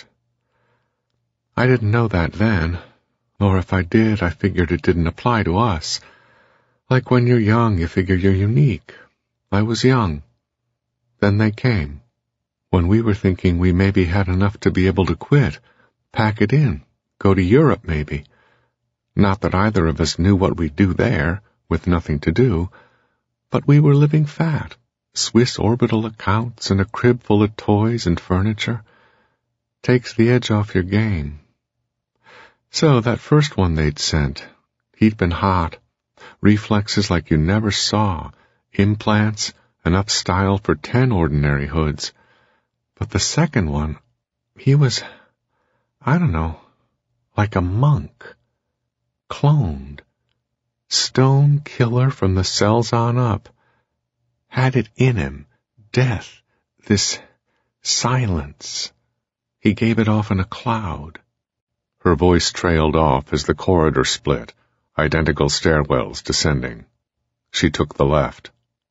I didn't know that then, or if I did, I figured it didn't apply to us. Like when you're young, you figure you're unique. I was young. Then they came, when we were thinking we maybe had enough to be able to quit, pack it in, go to Europe maybe. Not that either of us knew what we'd do there, with nothing to do, but we were living fat, Swiss orbital accounts and a crib full of toys and furniture. Takes the edge off your game. So that first one they'd sent, he'd been hot, reflexes like you never saw, implants, enough style for 10 ordinary hoods. But the second one, he was, I don't know, like a monk. Cloned. Stone killer from the cells on up. Had it in him, death, this silence. He gave it off in a cloud. Her voice trailed off as the corridor split, identical stairwells descending. She took the left.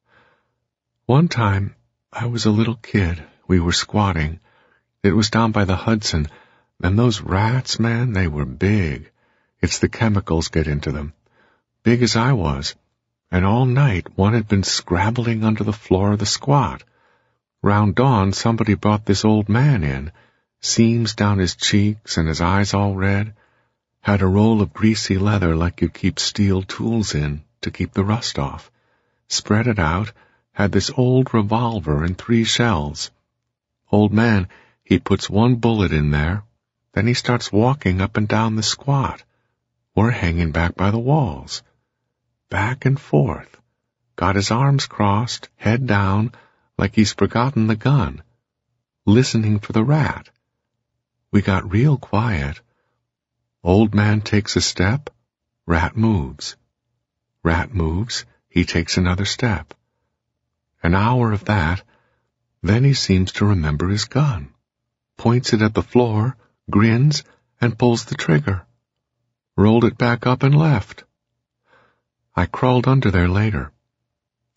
One time, I was a little kid. We were squatting. It was down by the Hudson, and those rats, man, they were big. It's the chemicals get into them. Big as I was. And all night one had been scrabbling under the floor of the squat. Round dawn, somebody brought this old man in, seams down his cheeks and his eyes all red, had a roll of greasy leather like you keep steel tools in to keep the rust off, spread it out, had this old revolver and 3 shells. Old man, he puts 1 bullet in there, then he starts walking up and down the squat. We're hanging back by the walls. Back and forth. Got his arms crossed, head down, like he's forgotten the gun. Listening for the rat. We got real quiet. Old man takes a step, rat moves. Rat moves, he takes another step. An hour of that, then he seems to remember his gun. Points it at the floor, grins, and pulls the trigger. Rolled it back up and left. I crawled under there later.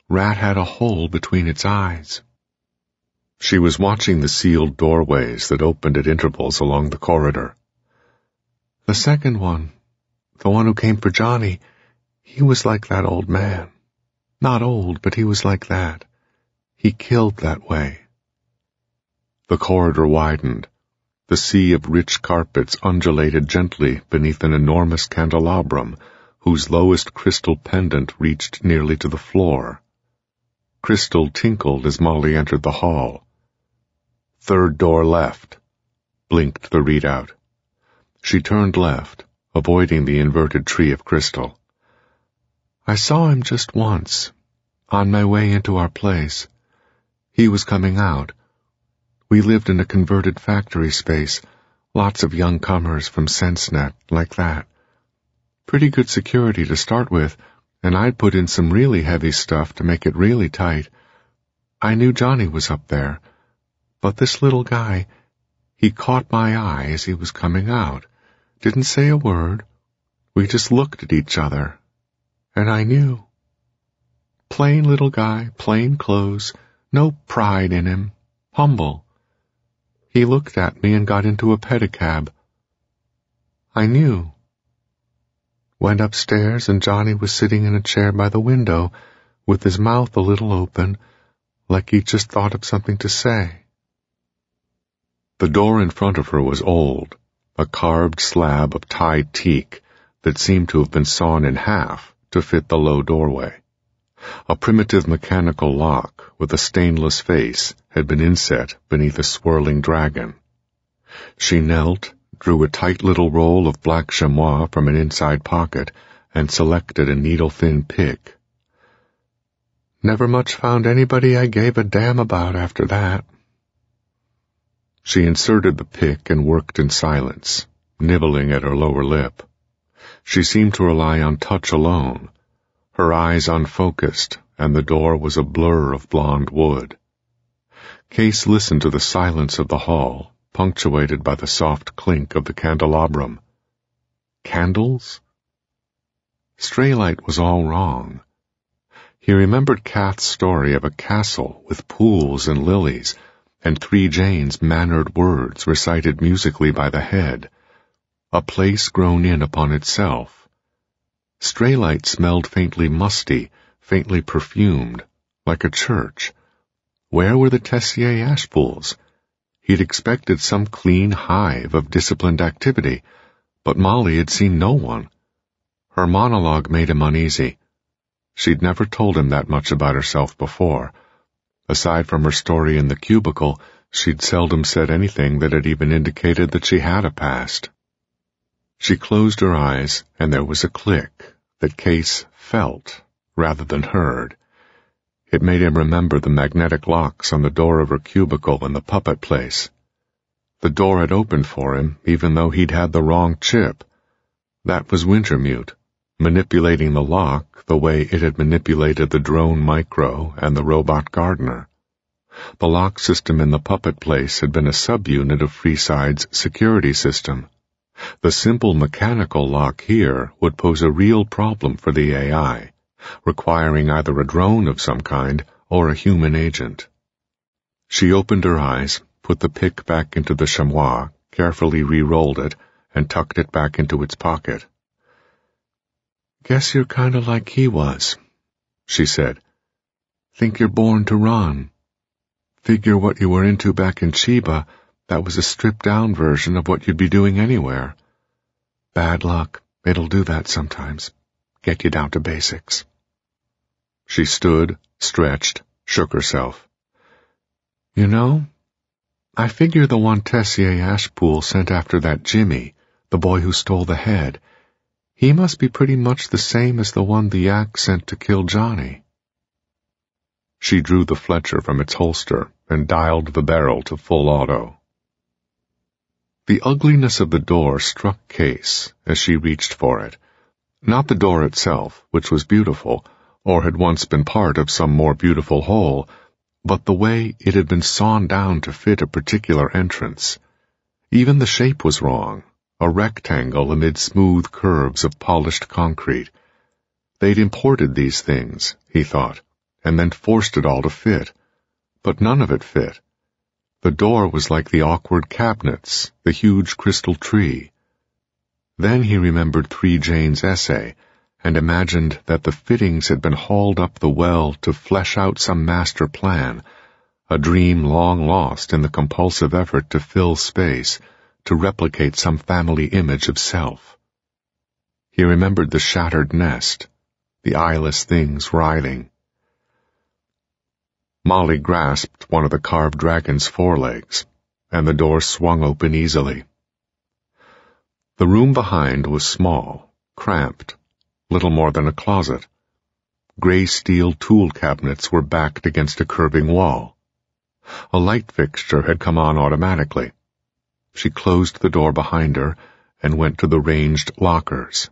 Rat had a hole between its eyes. She was watching the sealed doorways that opened at intervals along the corridor. The second one, the one who came for Johnny, he was like that old man. Not old, but he was like that. He killed that way. The corridor widened. The sea of rich carpets undulated gently beneath an enormous candelabrum, whose lowest crystal pendant reached nearly to the floor. Crystal tinkled as Molly entered the hall. Third door left, blinked the readout. She turned left, avoiding the inverted tree of crystal. I saw him just once, on my way into our place. He was coming out. We lived in a converted factory space, lots of young comers from SenseNet, like that. Pretty good security to start with, and I'd put in some really heavy stuff to make it really tight. I knew Johnny was up there, but this little guy, he caught my eye as he was coming out. Didn't say a word. We just looked at each other, and I knew. Plain little guy, plain clothes, no pride in him, humble. He looked at me and got into a pedicab. I knew. Went upstairs, and Johnny was sitting in a chair by the window, with his mouth a little open, like he'd just thought of something to say. The door in front of her was old, a carved slab of Thai teak that seemed to have been sawn in half to fit the low doorway. A primitive mechanical lock with a stainless face had been inset beneath a swirling dragon. She knelt, drew a tight little roll of black chamois from an inside pocket, and selected a needle-thin pick. Never much found anybody I gave a damn about after that. She inserted the pick and worked in silence, nibbling at her lower lip. She seemed to rely on touch alone, her eyes unfocused, and the door was a blur of blonde wood. Case listened to the silence of the hall, punctuated by the soft clink of the candelabrum. Candles? Straylight was all wrong. He remembered Kath's story of a castle with pools and lilies, and 3 Jane's mannered words recited musically by the head, a place grown in upon itself. Straylight smelled faintly musty, faintly perfumed, like a church. Where were the Tessier ash pools? He'd expected some clean hive of disciplined activity, but Molly had seen no one. Her monologue made him uneasy. She'd never told him that much about herself before. Aside from her story in the cubicle, she'd seldom said anything that had even indicated that she had a past. She closed her eyes, and there was a click that Case felt rather than heard. It made him remember the magnetic locks on the door of her cubicle in the puppet place. The door had opened for him, even though he'd had the wrong chip. That was Wintermute, manipulating the lock the way it had manipulated the drone Micro and the robot gardener. The lock system in the puppet place had been a subunit of Freeside's security system. The simple mechanical lock here would pose a real problem for the AI, requiring either a drone of some kind or a human agent. She opened her eyes, put the pick back into the chamois, carefully re-rolled it, and tucked it back into its pocket. "Guess you're kind of like he was," she said. "Think you're born to run. Figure what you were into back in Chiba, that was a stripped-down version of what you'd be doing anywhere. Bad luck, it'll do that sometimes. Get you down to basics." She stood, stretched, shook herself. "You know, I figure the one Tessier Ashpool sent after that Jimmy, the boy who stole the head, he must be pretty much the same as the one the Yak sent to kill Johnny." She drew the Fletcher from its holster and dialed the barrel to full auto. The ugliness of the door struck Case as she reached for it. Not the door itself, which was beautiful, or had once been part of some more beautiful whole, but the way it had been sawn down to fit a particular entrance. Even the shape was wrong, a rectangle amid smooth curves of polished concrete. They'd imported these things, he thought, and then forced it all to fit. But none of it fit. The door was like the awkward cabinets, the huge crystal tree. Then he remembered 3 Jane's essay, and imagined that the fittings had been hauled up the well to flesh out some master plan, a dream long lost in the compulsive effort to fill space, to replicate some family image of self. He remembered the shattered nest, the eyeless things writhing. Molly grasped one of the carved dragon's forelegs, and the door swung open easily. The room behind was small, cramped, little more than a closet. Gray steel tool cabinets were backed against a curving wall. A light fixture had come on automatically. She closed the door behind her and went to the ranged lockers.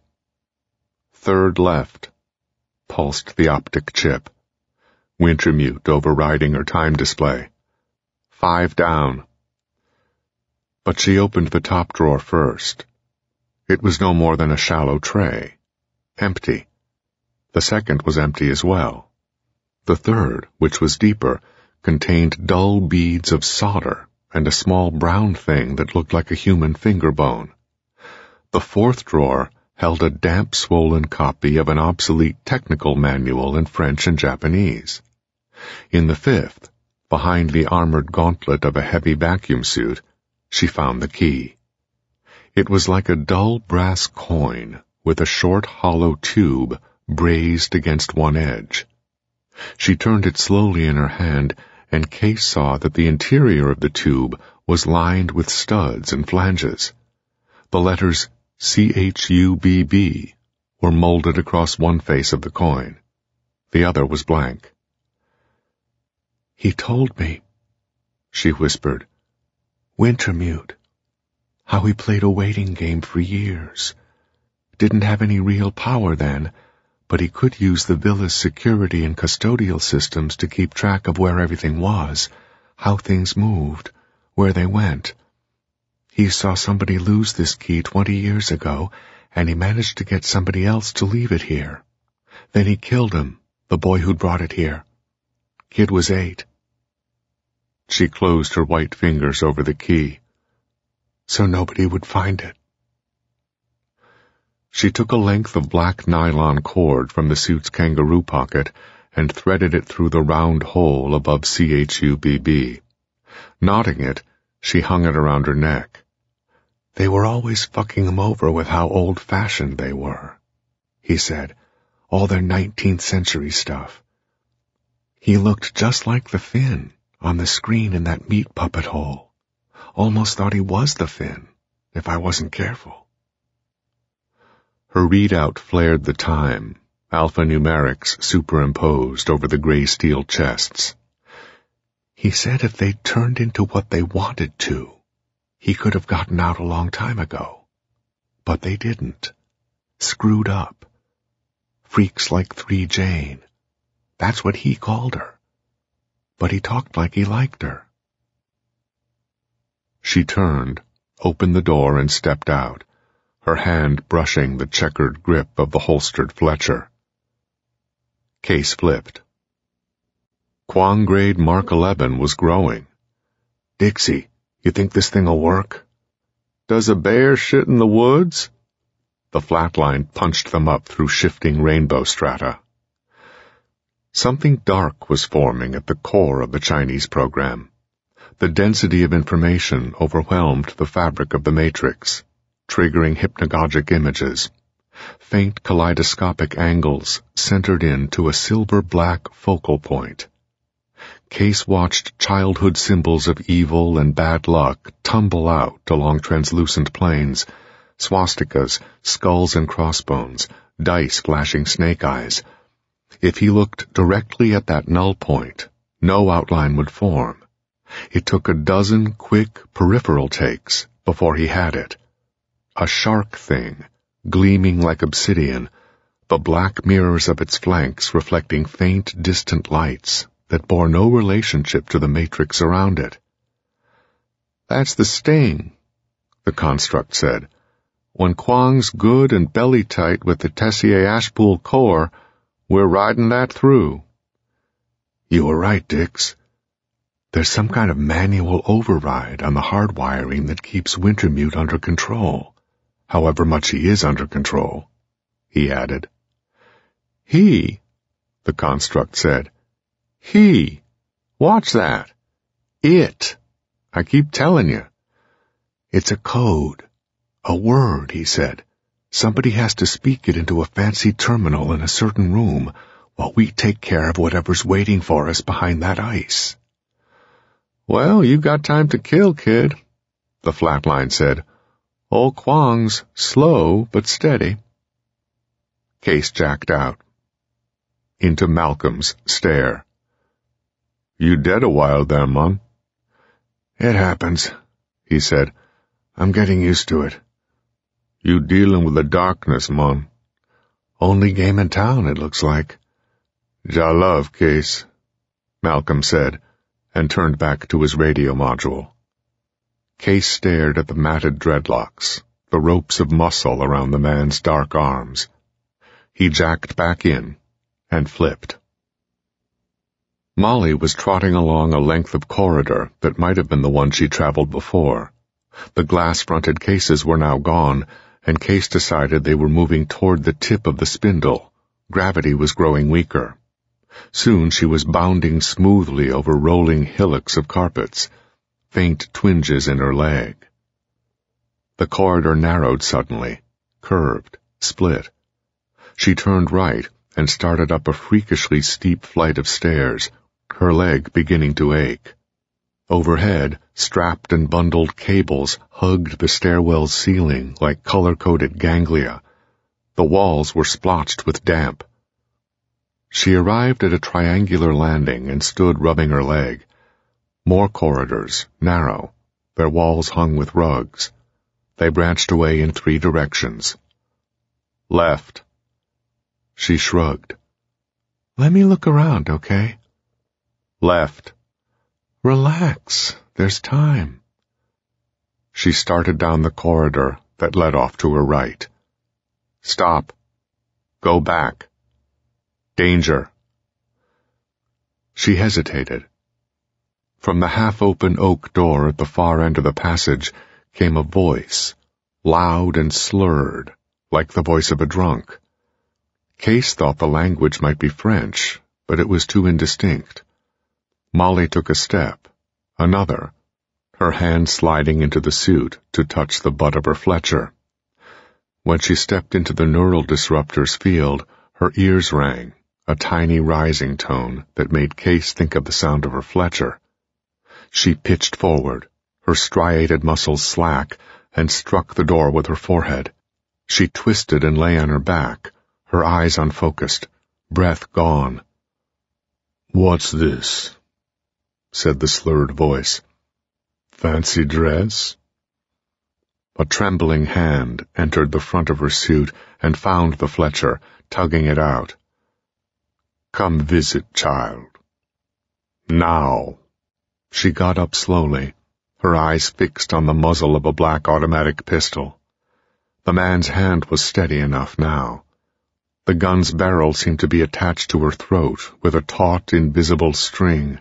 3rd left, pulsed the optic chip. Wintermute overriding her time display. 5 down. But she opened the top drawer first. It was no more than a shallow tray. Empty. The second was empty as well. The third, which was deeper, contained dull beads of solder and a small brown thing that looked like a human finger bone. The 4th drawer held a damp, swollen copy of an obsolete technical manual in French and Japanese. In the 5th, behind the armored gauntlet of a heavy vacuum suit, she found the key. It was like a dull brass coin with a short hollow tube brazed against one edge. She turned it slowly in her hand, and Case saw that the interior of the tube was lined with studs and flanges. The letters CHUBB were molded across one face of the coin. The other was blank. "He told me," she whispered. "Wintermute. How he played a waiting game for years. Didn't have any real power then, but he could use the villa's security and custodial systems to keep track of where everything was, how things moved, where they went. He saw somebody lose this key 20 years ago, and he managed to get somebody else to leave it here. Then he killed him, the boy who'd brought it here. Kid was 8. She closed her white fingers over the key, so nobody would find it. She took a length of black nylon cord from the suit's kangaroo pocket and threaded it through the round hole above CHUBB. Knotting it, she hung it around her neck. "They were always fucking him over with how old-fashioned they were," he said. "All their 19th century stuff. He looked just like the Finn on the screen in that meat puppet hole. Almost thought he was the Finn, if I wasn't careful." Her readout flared the time, alphanumerics superimposed over the gray steel chests. "He said if they turned into what they wanted to, he could have gotten out a long time ago. But they didn't. Screwed up. Freaks like 3 Jane. That's what he called her. But he talked like he liked her." She turned, opened the door, and stepped out, her hand brushing the checkered grip of the holstered Fletcher. Case flipped. Quang grade Mark 11 was growing. "Dixie, you think this thing'll work?" "Does a bear shit in the woods?" The flatline punched them up through shifting rainbow strata. Something dark was forming at the core of the Chinese program. The density of information overwhelmed the fabric of the matrix, triggering hypnagogic images. Faint kaleidoscopic angles centered into a silver-black focal point. Case watched childhood symbols of evil and bad luck tumble out along translucent planes, swastikas, skulls and crossbones, dice flashing snake eyes. If he looked directly at that null point, no outline would form. It took a dozen quick peripheral takes before he had it. A shark thing, gleaming like obsidian, the black mirrors of its flanks reflecting faint, distant lights that bore no relationship to the matrix around it. "That's the sting," the construct said. "When Quang's good and belly-tight with the Tessier Ashpool core, we're riding that through." You were right, Dix. There's some kind of manual override on the hardwiring that keeps Wintermute under control, however much he is under control, he added. He, the construct said. He. Watch that. It. I keep telling you. It's a code. A word, he said. Somebody has to speak it into a fancy terminal in a certain room while we take care of whatever's waiting for us behind that ice. Well, you got time to kill, kid, the flatline said. Old Kwang's slow but steady. Case jacked out. Into Malcolm's stare. You dead a while there, Mon. It happens, he said. I'm getting used to it. You dealing with the darkness, Mon. Only game in town, it looks like. Ja love, Case, Malcolm said, and turned back to his radio module. Case stared at the matted dreadlocks, the ropes of muscle around the man's dark arms. He jacked back in and flipped. Molly was trotting along a length of corridor that might have been the one she traveled before. The glass-fronted cases were now gone, and Case decided they were moving toward the tip of the spindle. Gravity was growing weaker. Soon she was bounding smoothly over rolling hillocks of carpets, faint twinges in her leg. The corridor narrowed suddenly, curved, split. She turned right and started up a freakishly steep flight of stairs, her leg beginning to ache. Overhead, strapped and bundled cables hugged the stairwell's ceiling like color-coded ganglia. The walls were splotched with damp. She arrived at a triangular landing and stood rubbing her leg. More corridors, narrow, their walls hung with rugs. They branched away in 3 directions. Left. She shrugged. Let me look around, okay? Left. Relax, there's time. She started down the corridor that led off to her right. Stop. Go back. Danger. She hesitated. From the half-open oak door at the far end of the passage came a voice, loud and slurred, like the voice of a drunk. Case thought the language might be French, but it was too indistinct. Molly took a step, another, her hand sliding into the suit to touch the butt of her Fletcher. When she stepped into the neural disruptor's field, her ears rang, a tiny rising tone that made Case think of the sound of her Fletcher. She pitched forward, her striated muscles slack, and struck the door with her forehead. She twisted and lay on her back, her eyes unfocused, breath gone. What's this? Said the slurred voice. Fancy dress? A trembling hand entered the front of her suit and found the Fletcher, tugging it out. Come visit, child. Now. She got up slowly, her eyes fixed on the muzzle of a black automatic pistol. The man's hand was steady enough now. The gun's barrel seemed to be attached to her throat with a taut, invisible string.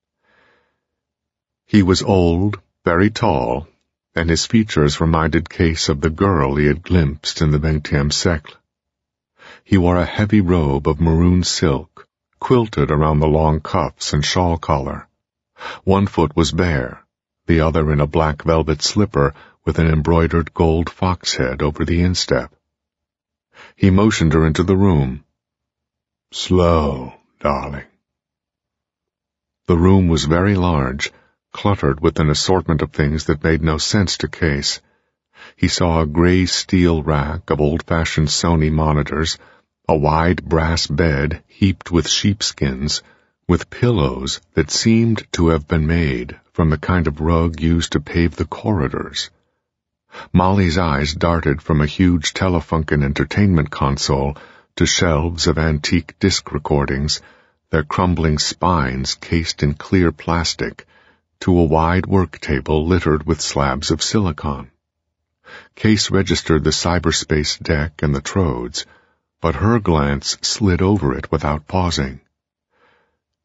He was old, very tall, and his features reminded Case of the girl he had glimpsed in the 20e siècle. He wore a heavy robe of maroon silk, quilted around the long cuffs and shawl collar. One foot was bare, the other in a black velvet slipper with an embroidered gold fox head over the instep. He motioned her into the room. Slow, darling. The room was very large, cluttered with an assortment of things that made no sense to Case. He saw a gray steel rack of old-fashioned Sony monitors, a wide brass bed heaped with sheepskins, with pillows that seemed to have been made from the kind of rug used to pave the corridors. Molly's eyes darted from a huge Telefunken entertainment console to shelves of antique disc recordings, their crumbling spines cased in clear plastic, to a wide work table littered with slabs of silicon. Case registered the cyberspace deck and the trodes, but her glance slid over it without pausing.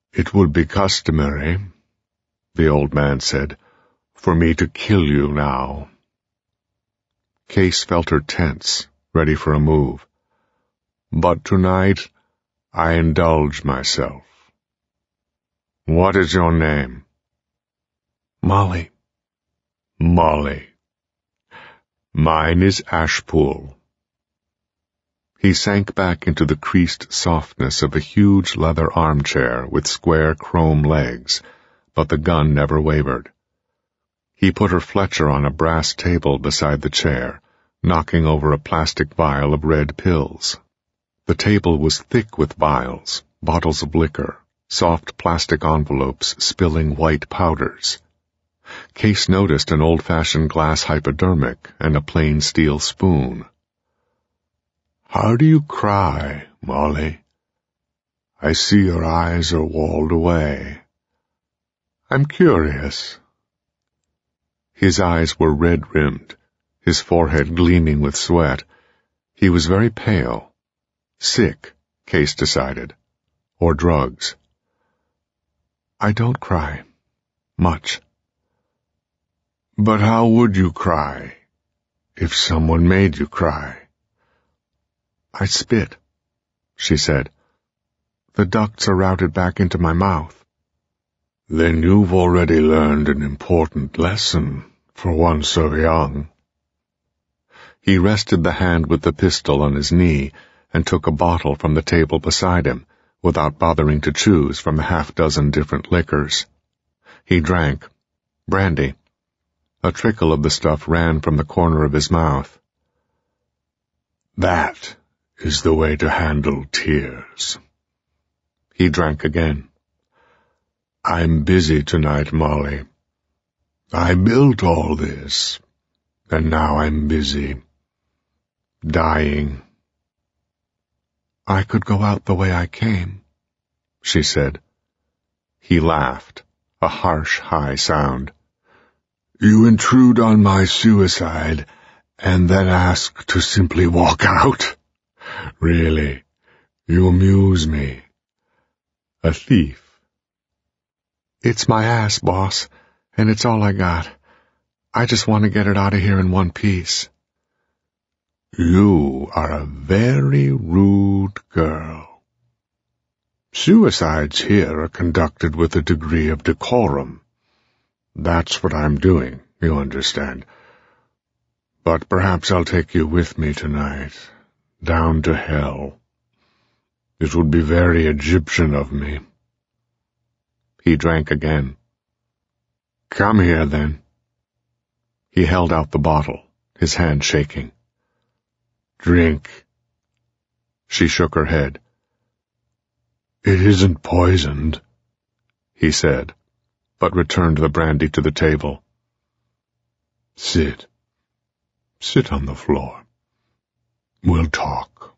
"It would be customary," the old man said, "for me to kill you now." Case felt her tense, ready for a move. "But tonight I indulge myself." "What is your name?" "Molly." "Molly. Mine is Ashpool." He sank back into the creased softness of a huge leather armchair with square chrome legs, but the gun never wavered. He put her Fletcher on a brass table beside the chair, knocking over a plastic vial of red pills. The table was thick with vials, bottles of liquor, soft plastic envelopes spilling white powders. Case noticed an old-fashioned glass hypodermic and a plain steel spoon. "How do you cry, Molly? I see your eyes are walled away. I'm curious." His eyes were red-rimmed, his forehead gleaming with sweat. He was very pale. Sick, Case decided. Or drugs. "I don't cry. Much." "But how would you cry if someone made you cry?" "I spit," she said. "The ducts are routed back into my mouth." "Then you've already learned an important lesson for one so young." He rested the hand with the pistol on his knee and took a bottle from the table beside him, without bothering to choose from the half-dozen different liquors. He drank. Brandy. A trickle of the stuff ran from the corner of his mouth. "That is the way to handle tears." He drank again. "I'm busy tonight, Molly. I built all this, and now I'm busy. Dying." "I could go out the way I came," she said. He laughed, a harsh, high sound. "You intrude on my suicide, and then ask to simply walk out? Really, you amuse me. A thief." "It's my ass, boss, and it's all I got. I just want to get it out of here in one piece." "You are a very rude girl. Suicides here are conducted with a degree of decorum. That's what I'm doing, you understand. But perhaps I'll take you with me tonight, down to hell. It would be very Egyptian of me." He drank again. "Come here, then." He held out the bottle, his hand shaking. "Drink." She shook her head. "It isn't poisoned," he said, but returned the brandy to the table. "Sit. Sit on the floor. We'll talk."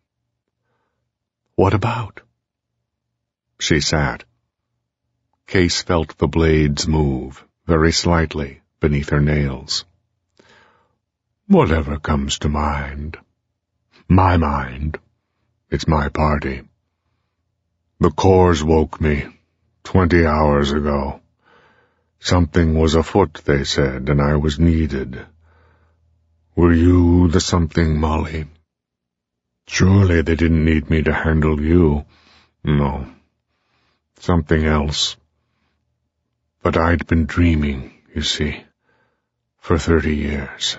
"What about?" She sat. Case felt the blades move, very slightly, beneath her nails. "Whatever comes to mind. My mind. It's my party. The Corps woke me 20 hours ago. Something was afoot, they said, and I was needed. Were you the something, Molly? Surely they didn't need me to handle you. No. Something else. But I'd been dreaming, you see, for 30 years.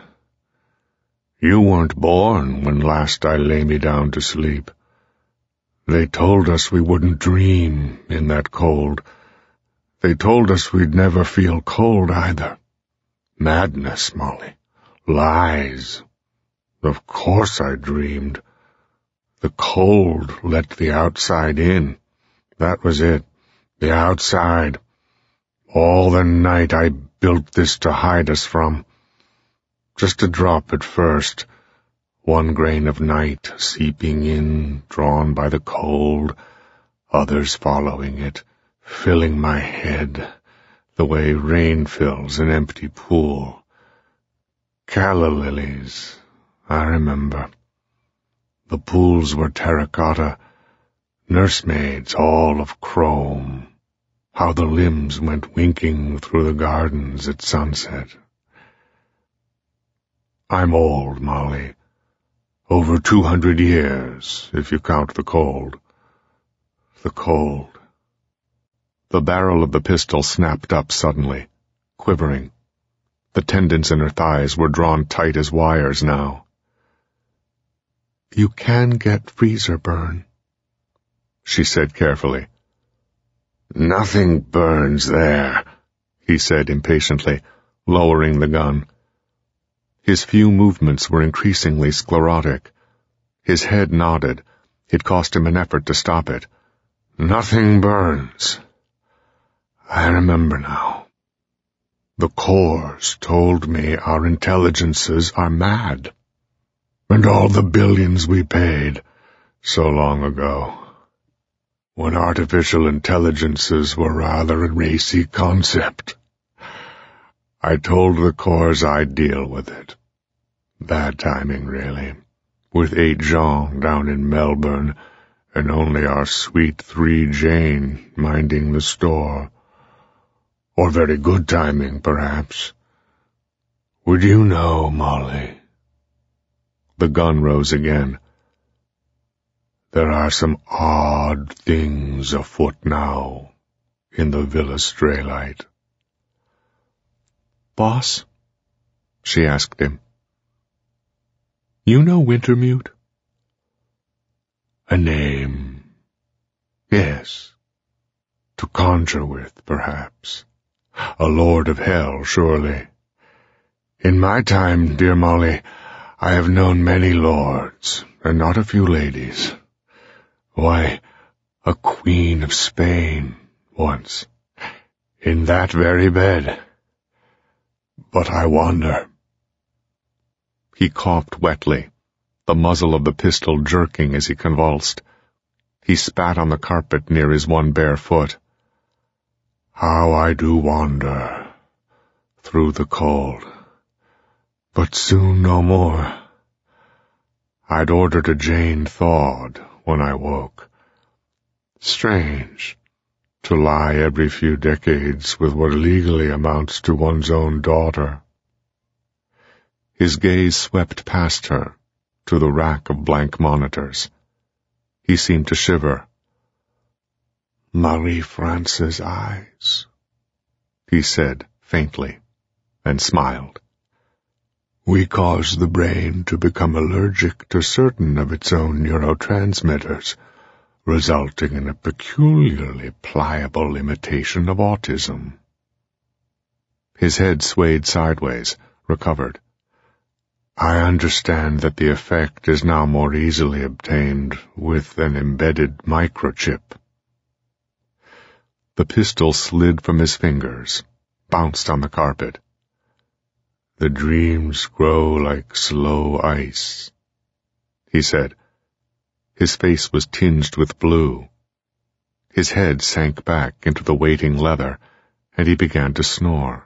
You weren't born when last I lay me down to sleep. They told us we wouldn't dream in that cold. They told us we'd never feel cold either. Madness, Molly. Lies. Of course I dreamed. The cold let the outside in. That was it. The outside. All the night I built this to hide us from. Just a drop at first. One grain of night seeping in, drawn by the cold. Others following it, filling my head, the way rain fills an empty pool. Calla lilies, I remember. The pools were terracotta, nursemaids all of chrome. how the limbs went winking through the gardens at sunset. I'm old, Molly. Over 200 years, if you count the cold. The cold. The barrel of the pistol snapped up suddenly, quivering. The tendons in her thighs were drawn tight as wires now. You can get freezer burn, she said carefully. Nothing burns there, he said impatiently, lowering the gun. His few movements were increasingly sclerotic. His head nodded. It cost him an effort to stop it. Nothing burns. I remember now. The Corps told me our intelligences are mad. And all the billions we paid so long ago, when artificial intelligences were rather a racy concept. I told the Corps I'd deal with it. Bad timing, really, with 8 Jean down in Melbourne, and only our sweet 3 Jane minding the store. Or very good timing, perhaps. Would you know, Molly? The gun rose again. There are some odd things afoot now in the Villa Straylight. Boss? She asked him. You know Wintermute? A name. Yes. To conjure with, perhaps. A lord of hell, surely. In my time, dear Molly, I have known many lords, and not a few ladies. Why, a queen of Spain, once, in that very bed. But I wonder. He coughed wetly, the muzzle of the pistol jerking as he convulsed. He spat on the carpet near his one bare foot. How I do wander through the cold, but soon no more. I'd ordered a Jane thawed when I woke. Strange to lie every few decades with what legally amounts to one's own daughter. His gaze swept past her to the rack of blank monitors. He seemed to shiver. Marie-France's eyes, he said faintly, and smiled. We cause the brain to become allergic to certain of its own neurotransmitters, resulting in a peculiarly pliable imitation of autism. His head swayed sideways, recovered. I understand that the effect is now more easily obtained with an embedded microchip. The pistol slid from his fingers, bounced on the carpet. The dreams grow like slow ice, he said. His face was tinged with blue. His head sank back into the waiting leather, and he began to snore.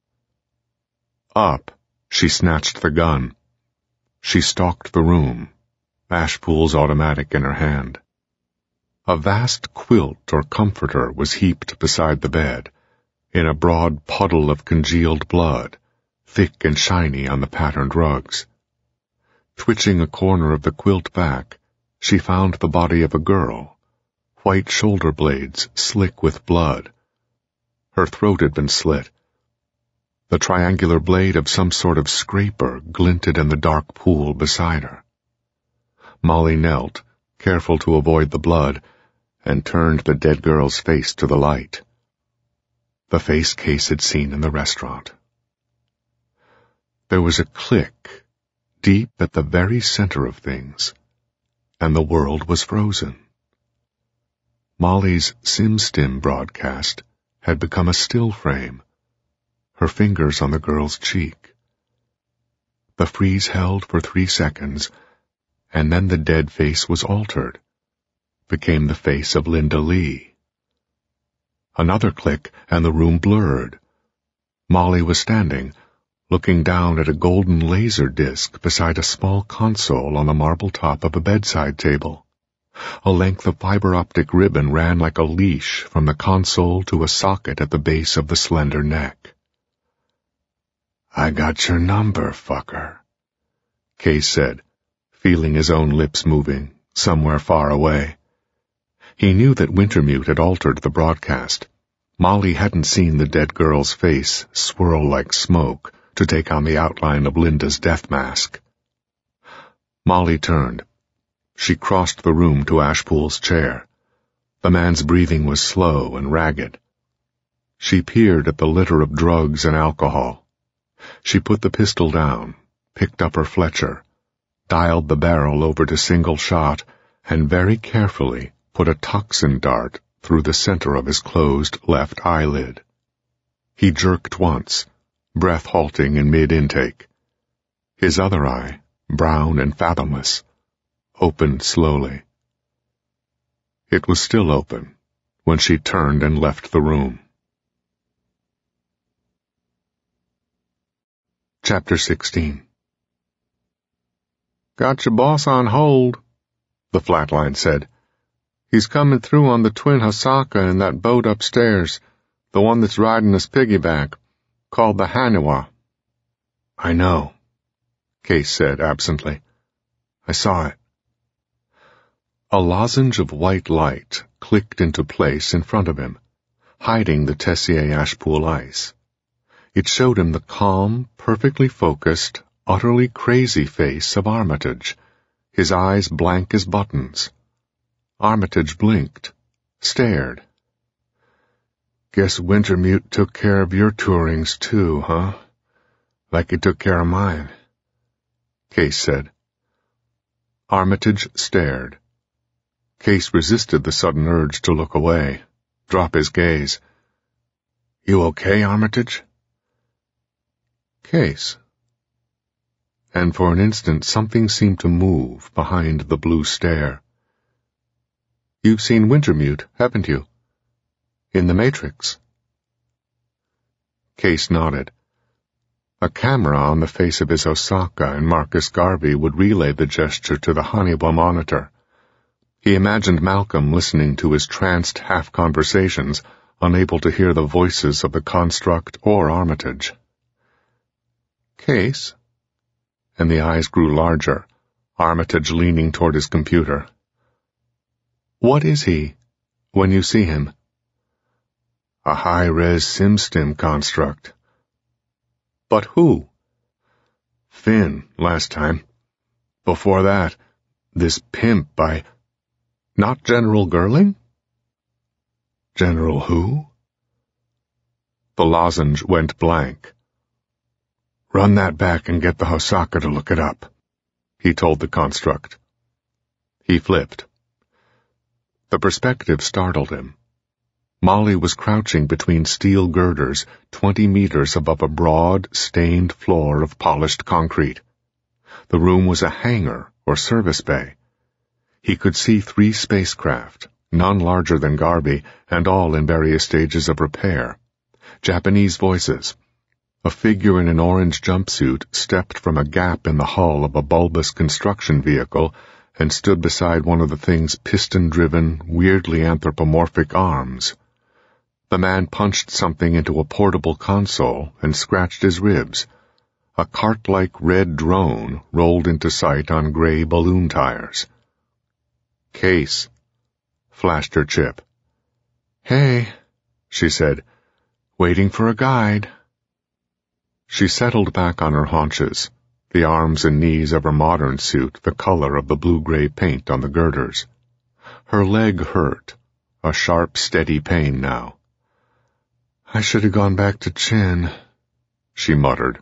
Up, she snatched the gun. She stalked the room, Ashpool's automatic in her hand. A vast quilt or comforter was heaped beside the bed, in a broad puddle of congealed blood, thick and shiny on the patterned rugs. Twitching a corner of the quilt back, she found the body of a girl, white shoulder blades slick with blood. Her throat had been slit. The triangular blade of some sort of scraper glinted in the dark pool beside her. Molly knelt, careful to avoid the blood, and turned the dead girl's face to the light. The face Case had seen in the restaurant. There was a click, deep at the very center of things, and the world was frozen. Molly's SimStim broadcast had become a still frame, her fingers on the girl's cheek. The freeze held for 3 seconds, and then the dead face was altered, became the face of Linda Lee. Another click, and the room blurred. Molly was standing, looking down at a golden laser disc beside a small console on the marble top of a bedside table. A length of fiber-optic ribbon ran like a leash from the console to a socket at the base of the slender neck. "I got your number, fucker," Case said, feeling his own lips moving, somewhere far away. He knew that Wintermute had altered the broadcast. Molly hadn't seen the dead girl's face swirl like smoke to take on the outline of Linda's death mask. Molly turned. She crossed the room to Ashpool's chair. The man's breathing was slow and ragged. She peered at the litter of drugs and alcohol. She put the pistol down, picked up her Fletcher, dialed the barrel over to single shot, and very carefully put a toxin dart through the center of his closed left eyelid. He jerked once, breath halting in mid-intake. His other eye, brown and fathomless, opened slowly. It was still open when she turned and left the room. Chapter 16. "Got your boss on hold," the flatline said. "He's coming through on the twin Hosaka in that boat upstairs, the one that's riding his piggyback, called the Haniwa." "I know," Case said absently. "I saw it." A lozenge of white light clicked into place in front of him, hiding the Tessier Ashpool ice. It showed him the calm, perfectly focused, utterly crazy face of Armitage, his eyes blank as buttons. Armitage blinked, stared. "Guess Wintermute took care of your tourings too, huh? Like he took care of mine," Case said. Armitage stared. Case resisted the sudden urge to look away, drop his gaze. "You okay, Armitage?" "Case." And for an instant something seemed to move behind the blue stare. "You've seen Wintermute, haven't you? In the Matrix?" Case nodded. A camera on the face of his Osaka and Marcus Garvey would relay the gesture to the Haniwa monitor. He imagined Malcolm listening to his tranced half-conversations, unable to hear the voices of the construct or Armitage. "Case?" And the eyes grew larger, Armitage leaning toward his computer. "What is he, when you see him?" "A high-res SimStim construct." "But who?" "Finn, last time. Before that, this pimp by—" "Not General Gerling?" "General who?" The lozenge went blank. "Run that back and get the Hosaka to look it up," he told the construct. He flipped. The perspective startled him. Molly was crouching between steel girders 20 meters above a broad, stained floor of polished concrete. The room was a hangar or service bay. He could see 3 spacecraft, none larger than Garvey, and all in various stages of repair. Japanese voices. A figure in an orange jumpsuit stepped from a gap in the hull of a bulbous construction vehicle and stood beside one of the thing's piston-driven, weirdly anthropomorphic arms. The man punched something into a portable console and scratched his ribs. A cart-like red drone rolled into sight on gray balloon tires. "Case," flashed her chip. "Hey," she said, "waiting for a guide." She settled back on her haunches, the arms and knees of her modern suit the color of the blue-gray paint on the girders. Her leg hurt, a sharp, steady pain now. "I should have gone back to Chin," she muttered.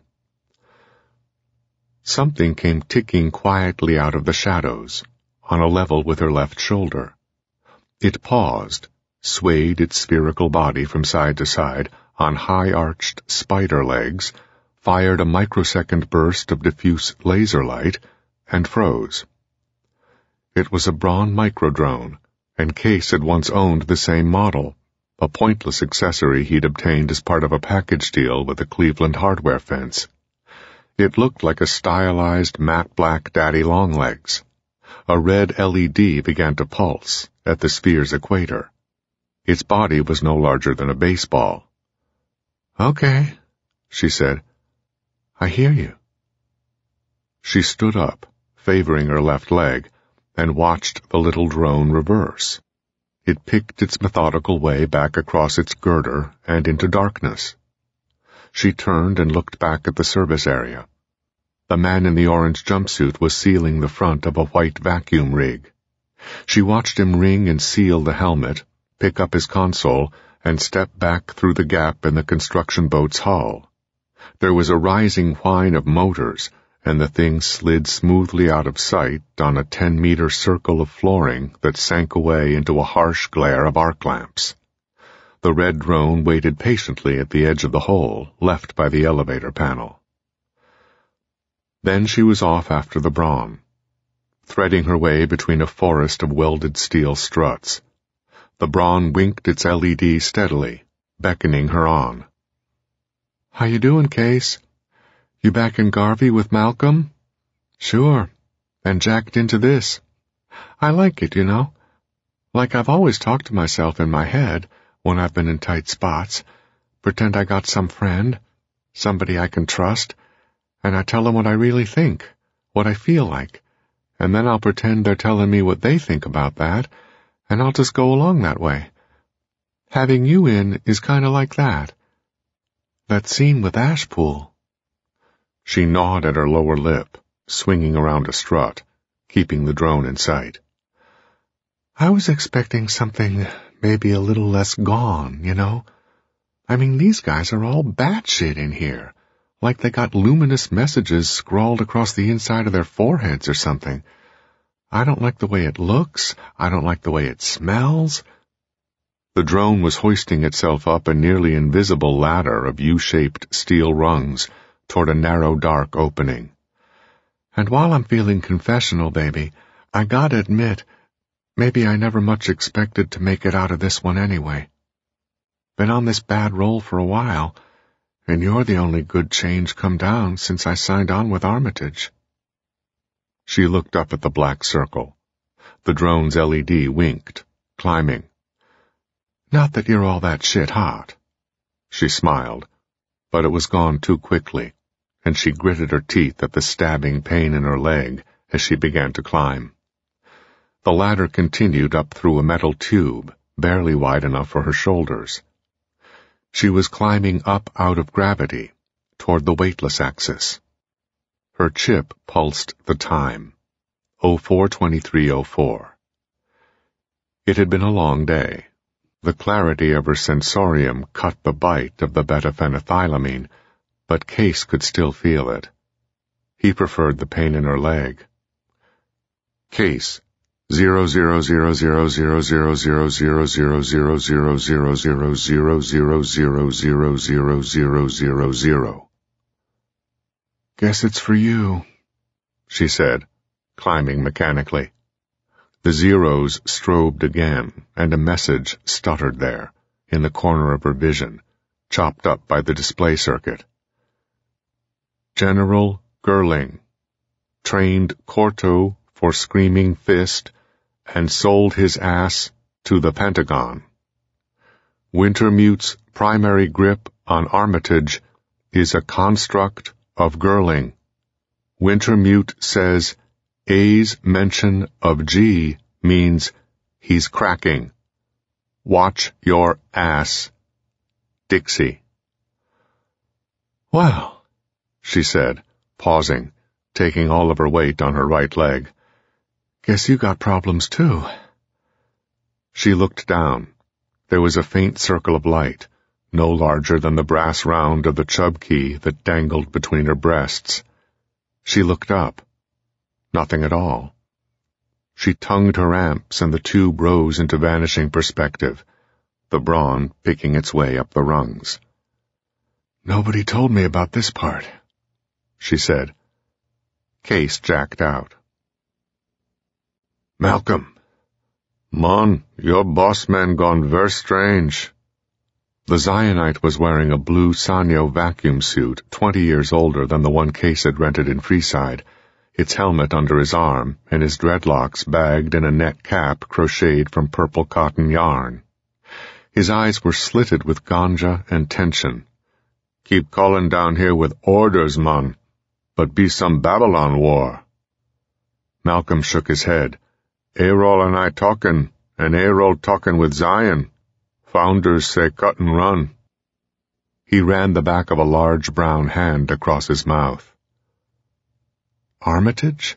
Something came ticking quietly out of the shadows, on a level with her left shoulder. It paused, swayed its spherical body from side to side on high-arched spider legs, fired a microsecond burst of diffuse laser light, and froze. It was a Braun microdrone, and Case had once owned the same model, a pointless accessory he'd obtained as part of a package deal with the Cleveland hardware fence. It looked like a stylized matte black daddy longlegs. A red LED began to pulse at the sphere's equator. Its body was no larger than a baseball. "Okay," she said. "I hear you." She stood up, favoring her left leg, and watched the little drone reverse. It picked its methodical way back across its girder and into darkness. She turned and looked back at the service area. The man in the orange jumpsuit was sealing the front of a white vacuum rig. She watched him ring and seal the helmet, pick up his console, and step back through the gap in the construction boat's hull. There was a rising whine of motors, and the thing slid smoothly out of sight on a 10-meter circle of flooring that sank away into a harsh glare of arc lamps. The red drone waited patiently at the edge of the hole left by the elevator panel. Then she was off after the Braun, threading her way between a forest of welded steel struts. The Braun winked its LED steadily, beckoning her on. "How you doing, Case? You back in Garvey with Malcolm?" "Sure, and jacked into this. I like it, you know. Like I've always talked to myself in my head when I've been in tight spots. Pretend I got some friend, somebody I can trust, and I tell them what I really think, what I feel like, and then I'll pretend they're telling me what they think about that, and I'll just go along that way. Having you in is kind of like that. That scene with Ashpool." She gnawed at her lower lip, swinging around a strut, keeping the drone in sight. "I was expecting something maybe a little less gone, you know? I mean, these guys are all batshit in here, like they got luminous messages scrawled across the inside of their foreheads or something. I don't like the way it looks. I don't like the way it smells." The drone was hoisting itself up a nearly invisible ladder of U-shaped steel rungs toward a narrow, dark opening. "And while I'm feeling confessional, baby, I gotta admit, maybe I never much expected to make it out of this one anyway. Been on this bad roll for a while, and you're the only good change come down since I signed on with Armitage." She looked up at the black circle. The drone's LED winked, climbing. "Not that you're all that shit hot." She smiled, but it was gone too quickly, and she gritted her teeth at the stabbing pain in her leg as she began to climb. The ladder continued up through a metal tube, barely wide enough for her shoulders. She was climbing up out of gravity, toward the weightless axis. Her chip pulsed the time, 04:23:04. It had been a long day. The clarity of her sensorium cut the bite of the beta-phenethylamine, but Case could still feel it. He preferred the pain in her leg. "Case, 00000000000000000000000." "Guess it's for you," she said, climbing mechanically. The zeros strobed again, and a message stuttered there, in the corner of her vision, chopped up by the display circuit. "General Gerling trained Corto for Screaming Fist and sold his ass to the Pentagon. Wintermute's primary grip on Armitage is a construct of Gerling. Wintermute says A's mention of G means he's cracking. Watch your ass. Dixie." "Well," she said, pausing, taking all of her weight on her right leg. "Guess you got problems too." She looked down. There was a faint circle of light, no larger than the brass round of the Chubb key that dangled between her breasts. She looked up. Nothing at all. She tongued her amps and the tube rose into vanishing perspective, the Braun picking its way up the rungs. "Nobody told me about this part," she said. Case jacked out. "Malcolm. Mon, your boss man gone ver strange." The Zionite was wearing a blue Sanyo vacuum suit 20 years older than the one Case had rented in Freeside, its helmet under his arm and his dreadlocks bagged in a net cap crocheted from purple cotton yarn. His eyes were slitted with ganja and tension. "Keep calling down here with orders, man, but be some Babylon war." Malcolm shook his head. "Errol and I talking, and Errol talking with Zion. Founders say cut and run." He ran the back of a large brown hand across his mouth. "Armitage?"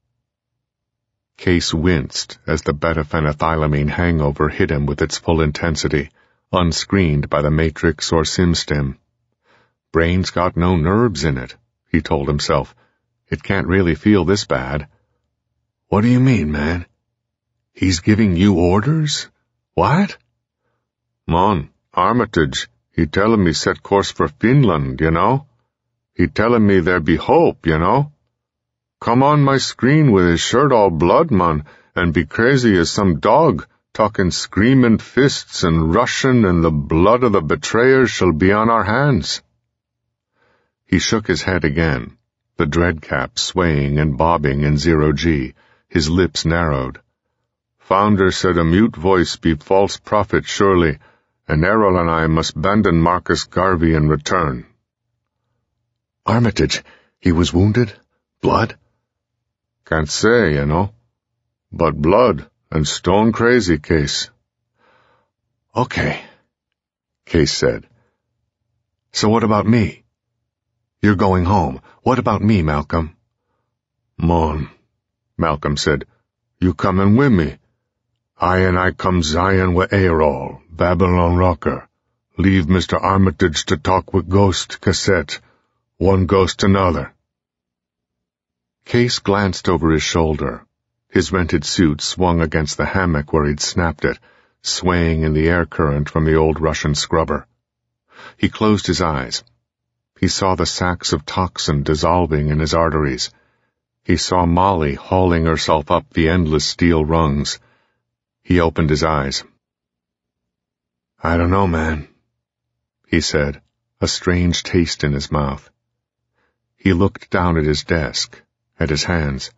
Case winced as the betaphenethylamine hangover hit him with its full intensity, unscreened by the Matrix or SimStim. Brain's got no nerves in it, he told himself. It can't really feel this bad. "What do you mean, man? He's giving you orders? What?" "Mon, Armitage, he telling me set course for Finland, you know? He telling me there be hope, you know? Come on my screen with his shirt all blood, man, and be crazy as some dog, talking screaming fists and Russian, and the blood of the betrayers shall be on our hands." He shook his head again, the dread cap swaying and bobbing in 0G, his lips narrowed. "Founder said a mute voice be false prophet surely, and Errol and I must abandon Marcus Garvey in return." "Armitage, he was wounded? Blood?" "Can't say, you know. But blood and stone crazy, Case." "Okay," Case said. "So what about me? You're going home. What about me, Malcolm?" "Mon," Malcolm said, "you coming with me? I come Zion with Errol, Babylon Rocker. Leave Mr. Armitage to talk with Ghost Cassette. One ghost another." Case glanced over his shoulder. His rented suit swung against the hammock where he'd snapped it, swaying in the air current from the old Russian scrubber. He closed his eyes. He saw the sacks of toxin dissolving in his arteries. He saw Molly hauling herself up the endless steel rungs. He opened his eyes. "I don't know, man," he said, a strange taste in his mouth. He looked down at his desk, at his hands.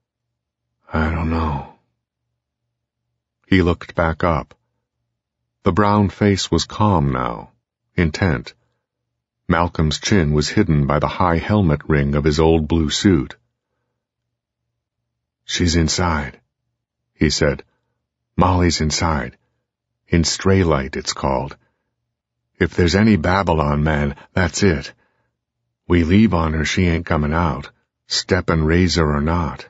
"I don't know." He looked back up. The brown face was calm now, intent. Malcolm's chin was hidden by the high helmet ring of his old blue suit. "She's inside," he said. "Molly's inside. In Straylight, it's called. If there's any Babylon, man, that's it. We leave on her, she ain't coming out, step and razor or not."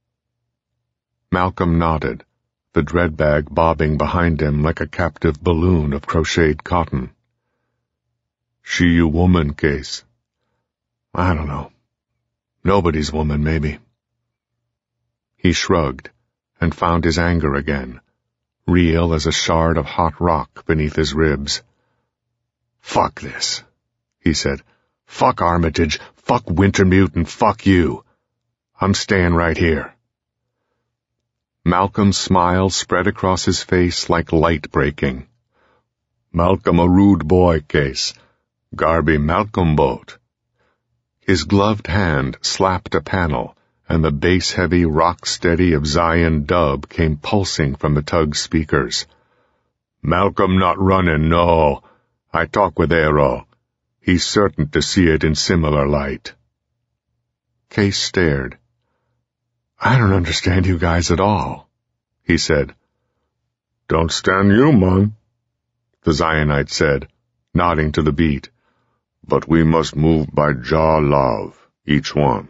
Malcolm nodded, the dread bag bobbing behind him like a captive balloon of crocheted cotton. "She you woman, Case?" "I don't know. Nobody's woman, maybe." He shrugged and found his anger again, real as a shard of hot rock beneath his ribs. "Fuck this," he said. "Fuck Armitage, fuck Wintermute, and fuck you. I'm staying right here." Malcolm's smile spread across his face like light breaking. "Malcolm a rude boy, Case. Garby Malcolm boat." His gloved hand slapped a panel, and the bass-heavy rock-steady of Zion dub came pulsing from the tug's speakers. "Malcolm not running, no. I talk with Errol. He's certain to see it in similar light." Case stared. "I don't understand you guys at all," he said. "Don't stand you, man," the Zionite said, nodding to the beat. "But we must move by Jah love, each one."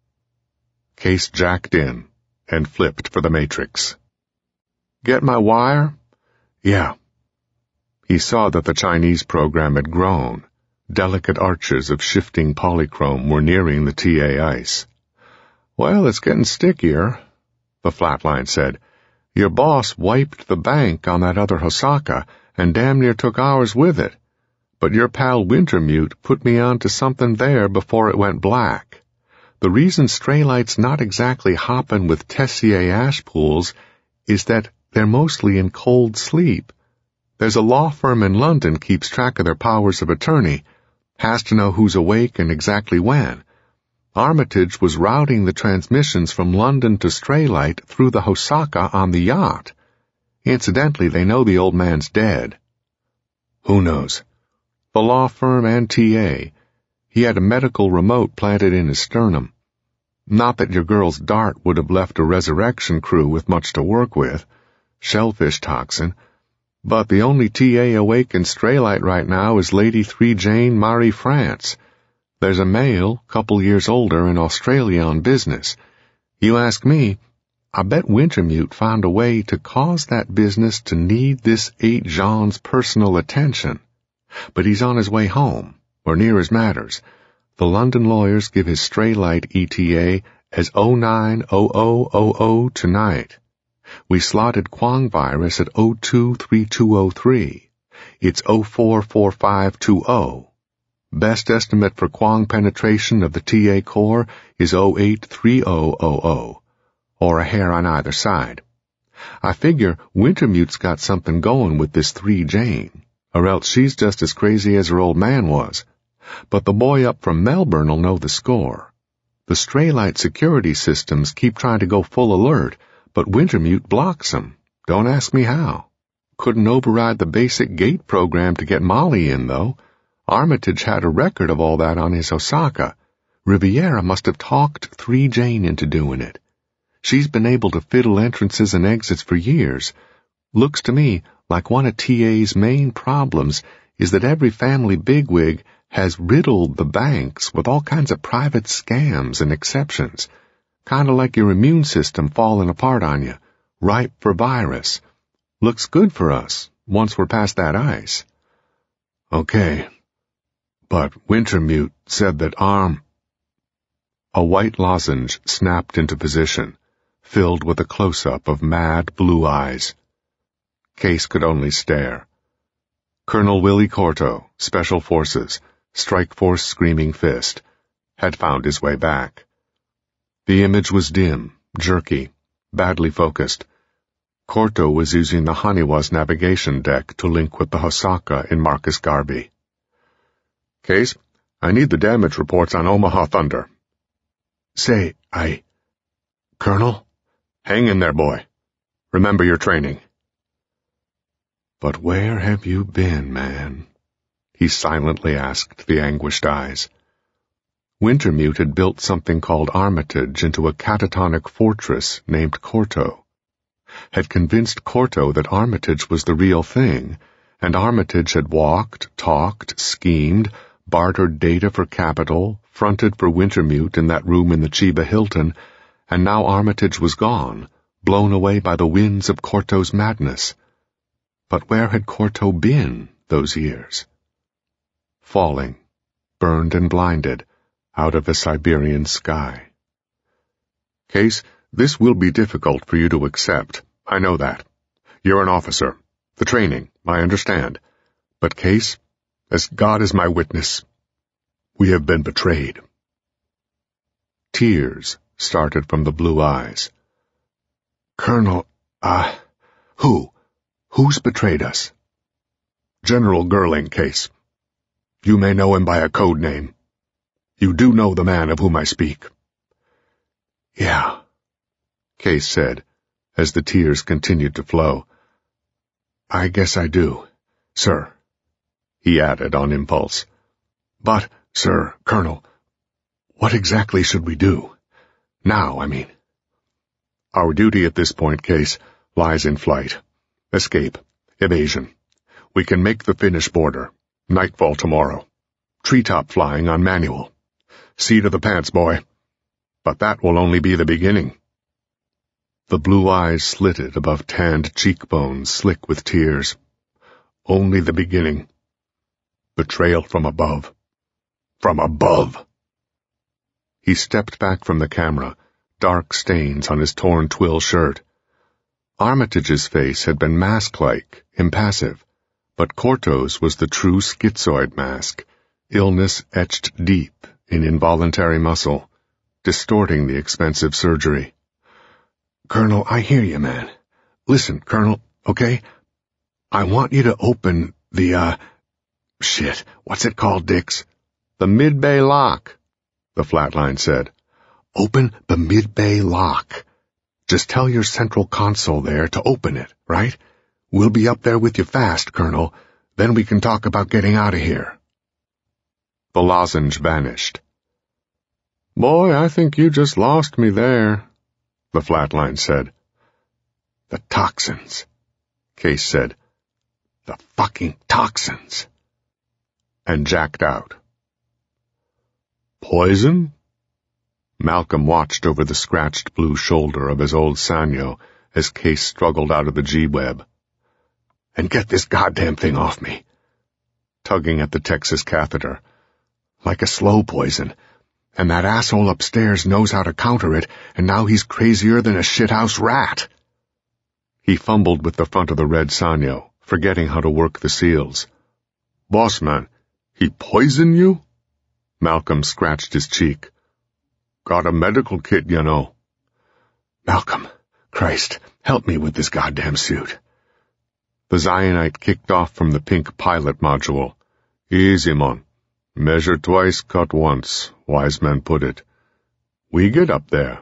Case jacked in and flipped for the Matrix. "Get my wire?" "Yeah." He saw that the Chinese program had grown. Delicate arches of shifting polychrome were nearing the TA ice. "Well, it's getting stickier," the flatline said. "Your boss wiped the bank on that other Hosaka and damn near took ours with it. But your pal Wintermute put me on to something there before it went black. The reason Straylight's not exactly hopping with Tessier ash pools is that they're mostly in cold sleep. There's a law firm in London keeps track of their powers of attorney, has to know who's awake and exactly when. Armitage was routing the transmissions from London to Straylight through the Hosaka on the yacht. Incidentally, they know the old man's dead. Who knows? The law firm and TA. He had a medical remote planted in his sternum. Not that your girl's dart would have left a resurrection crew with much to work with. Shellfish toxin. But the only TA awake in Straylight right now is Lady 3 Jane Marie France. There's a male, couple years older, in Australia on business. You ask me, I bet Wintermute found a way to cause that business to need this 8 Jean's personal attention. But he's on his way home, or near as matters. The London lawyers give his Straylight ETA as 090000 tonight. We slotted Quang virus at 023203. It's 044520. Best estimate for Quang penetration of the TA core is 083000, or a hair on either side. I figure Wintermute's got something going with this 3 Jane, or else she's just as crazy as her old man was. But the boy up from Melbourne'll know the score. The Straylight security systems keep trying to go full alert, but Wintermute blocks them. Don't ask me how. Couldn't override the basic gate program to get Molly in, though. Armitage had a record of all that on his Osaka. Riviera must have talked 3 Jane into doing it. She's been able to fiddle entrances and exits for years. Looks to me like one of TA's main problems is that every family bigwig has riddled the banks with all kinds of private scams and exceptions. Kind of like your immune system falling apart on you, ripe for virus. Looks good for us, once we're past that ice. Okay. But Wintermute said that A white lozenge snapped into position, filled with a close-up of mad blue eyes. Case could only stare. Colonel Willie Corto, Special Forces, Strike Force Screaming Fist, had found his way back. The image was dim, jerky, badly focused. Corto was using the Haniwa's navigation deck to link with the Hosaka in Marcus Garby. Case, I need the damage reports on Omaha Thunder. Say, Colonel? Hang in there, boy. Remember your training. But where have you been, man? He silently asked the anguished eyes. Wintermute had built something called Armitage into a catatonic fortress named Corto. Had convinced Corto that Armitage was the real thing, and Armitage had walked, talked, schemed, bartered data for capital, fronted for Wintermute in that room in the Chiba Hilton, and now Armitage was gone, blown away by the winds of Corto's madness. But where had Corto been those years? Falling, burned and blinded, out of a Siberian sky. Case, this will be difficult for you to accept. I know that. You're an officer. The training, I understand. But Case, as God is my witness, we have been betrayed. Tears started from the blue eyes. Colonel, who's betrayed us? General Girling, Case. You may know him by a code name. You do know the man of whom I speak. Yeah, Case said, as the tears continued to flow. I guess I do, sir, he added on impulse. But, sir, Colonel, what exactly should we do? Now, I mean. Our duty at this point, Case, lies in flight. Escape. Evasion. We can make the Finnish border. Nightfall tomorrow. Treetop flying on manual. Seat of the pants, boy. But that will only be the beginning. The blue eyes slitted above tanned cheekbones slick with tears. Only the beginning. Betrayal from above. From above! He stepped back from the camera, dark stains on his torn twill shirt. Armitage's face had been mask-like, impassive, but Corto's was the true schizoid mask, illness etched deep in involuntary muscle, distorting the expensive surgery. Colonel, I hear you, man. Listen, Colonel, okay? I want you to open the, what's it called, Dix? The mid-bay lock. the flatline said. "Open the mid-bay lock. Just tell your central console there to open it, right? We'll be up there with you fast, Colonel. Then we can talk about getting out of here." The lozenge vanished. "Boy, I think you just lost me there," the flatline said. "The toxins," Case said. "The fucking toxins." And jacked out. "Poison?" Malcolm watched over the scratched blue shoulder of his old Sanyo as Case struggled out of the G-web. "And get this goddamn thing off me," tugging at the Texas catheter. "Like a slow poison. And that asshole upstairs knows how to counter it, and now he's crazier than a shithouse rat." He fumbled with the front of the red Sanyo, forgetting how to work the seals. "Boss man, he poisoned you?" Malcolm scratched his cheek. "Got a medical kit, you know." "Malcolm, Christ, help me with this goddamn suit." The Zionite kicked off from the pink pilot module. "Easy, mon. Measure twice, cut once, wise men put it. We get up there."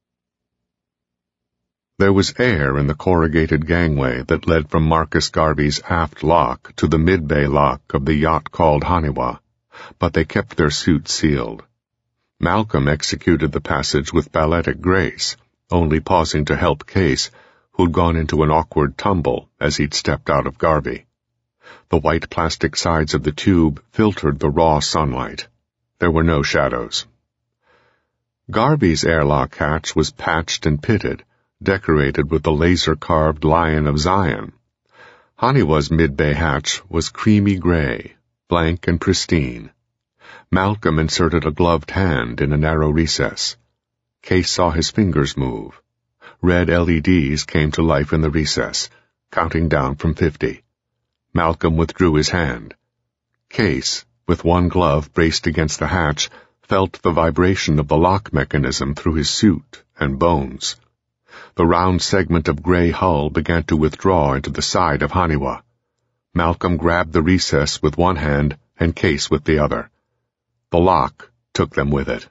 There was air in the corrugated gangway that led from Marcus Garvey's aft lock to the mid-bay lock of the yacht called Haniwa, but they kept their suits sealed. Malcolm executed the passage with balletic grace, only pausing to help Case, who'd gone into an awkward tumble as he'd stepped out of Garvey. The white plastic sides of the tube filtered the raw sunlight. There were no shadows. Garvey's airlock hatch was patched and pitted, decorated with the laser-carved Lion of Zion. Haniwa's mid-bay hatch was creamy gray, blank and pristine. Malcolm inserted a gloved hand in a narrow recess. Case saw his fingers move. Red LEDs came to life in the recess, counting down from 50. Malcolm withdrew his hand. Case, with one glove braced against the hatch, felt the vibration of the lock mechanism through his suit and bones. The round segment of gray hull began to withdraw into the side of Haniwa. Malcolm grabbed the recess with one hand and Case with the other. The lock took them with it.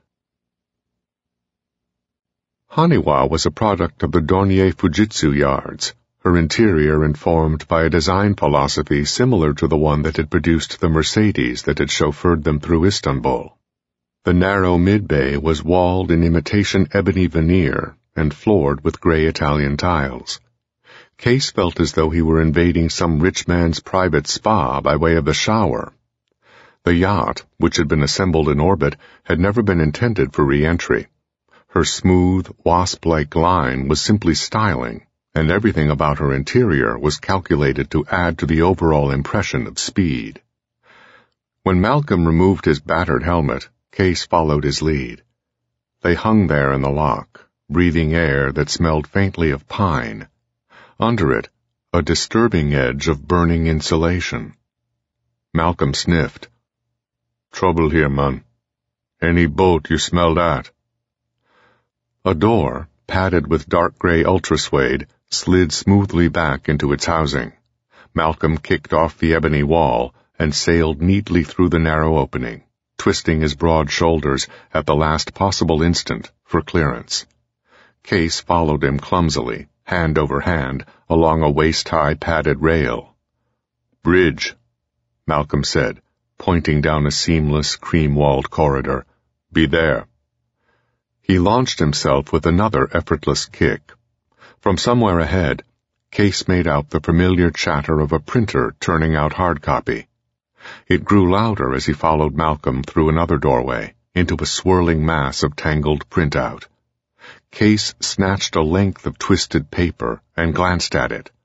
Haniwa was a product of the Dornier Fujitsu yards, her interior informed by a design philosophy similar to the one that had produced the Mercedes that had chauffeured them through Istanbul. The narrow mid-bay was walled in imitation ebony veneer and floored with gray Italian tiles. Case felt as though he were invading some rich man's private spa by way of a shower. The yacht, which had been assembled in orbit, had never been intended for re-entry. Her smooth, wasp-like line was simply styling, and everything about her interior was calculated to add to the overall impression of speed. When Malcolm removed his battered helmet, Case followed his lead. They hung there in the lock, breathing air that smelled faintly of pine. Under it, a disturbing edge of burning insulation. Malcolm sniffed. "Trouble here, man. Any boat you smell that?" A door, padded with dark gray ultrasuede, slid smoothly back into its housing. Malcolm kicked off the ebony wall and sailed neatly through the narrow opening, twisting his broad shoulders at the last possible instant for clearance. Case followed him clumsily, hand over hand, along a waist-high padded rail. "Bridge," Malcolm said, pointing down a seamless, cream-walled corridor. "Be there." He launched himself with another effortless kick. From somewhere ahead, Case made out the familiar chatter of a printer turning out hard copy. It grew louder as he followed Malcolm through another doorway, into a swirling mass of tangled printout. Case snatched a length of twisted paper and glanced at it.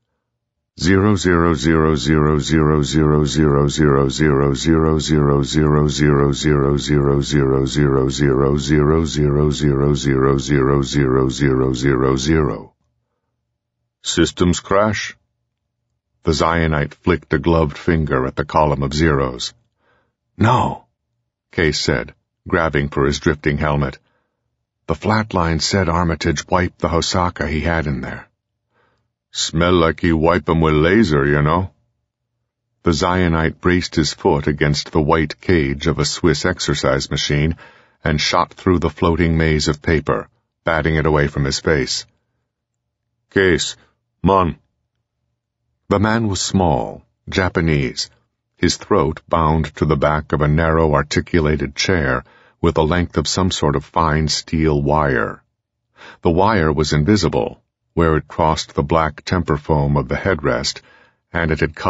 0000000000000000000000000. Systems crash? The Zionite flicked a gloved finger at the column of zeros. "No," Case said, grabbing for his drifting helmet. "The flatline said Armitage wiped the Hosaka he had in there." "Smell like he wipe 'em with laser, you know." The Zionite braced his foot against the white cage of a Swiss exercise machine and shot through the floating maze of paper, batting it away from his face. "Case, man." The man was small, Japanese, his throat bound to the back of a narrow articulated chair with a length of some sort of fine steel wire. The wire was invisible, where it crossed the black temper foam of the headrest, and it had cut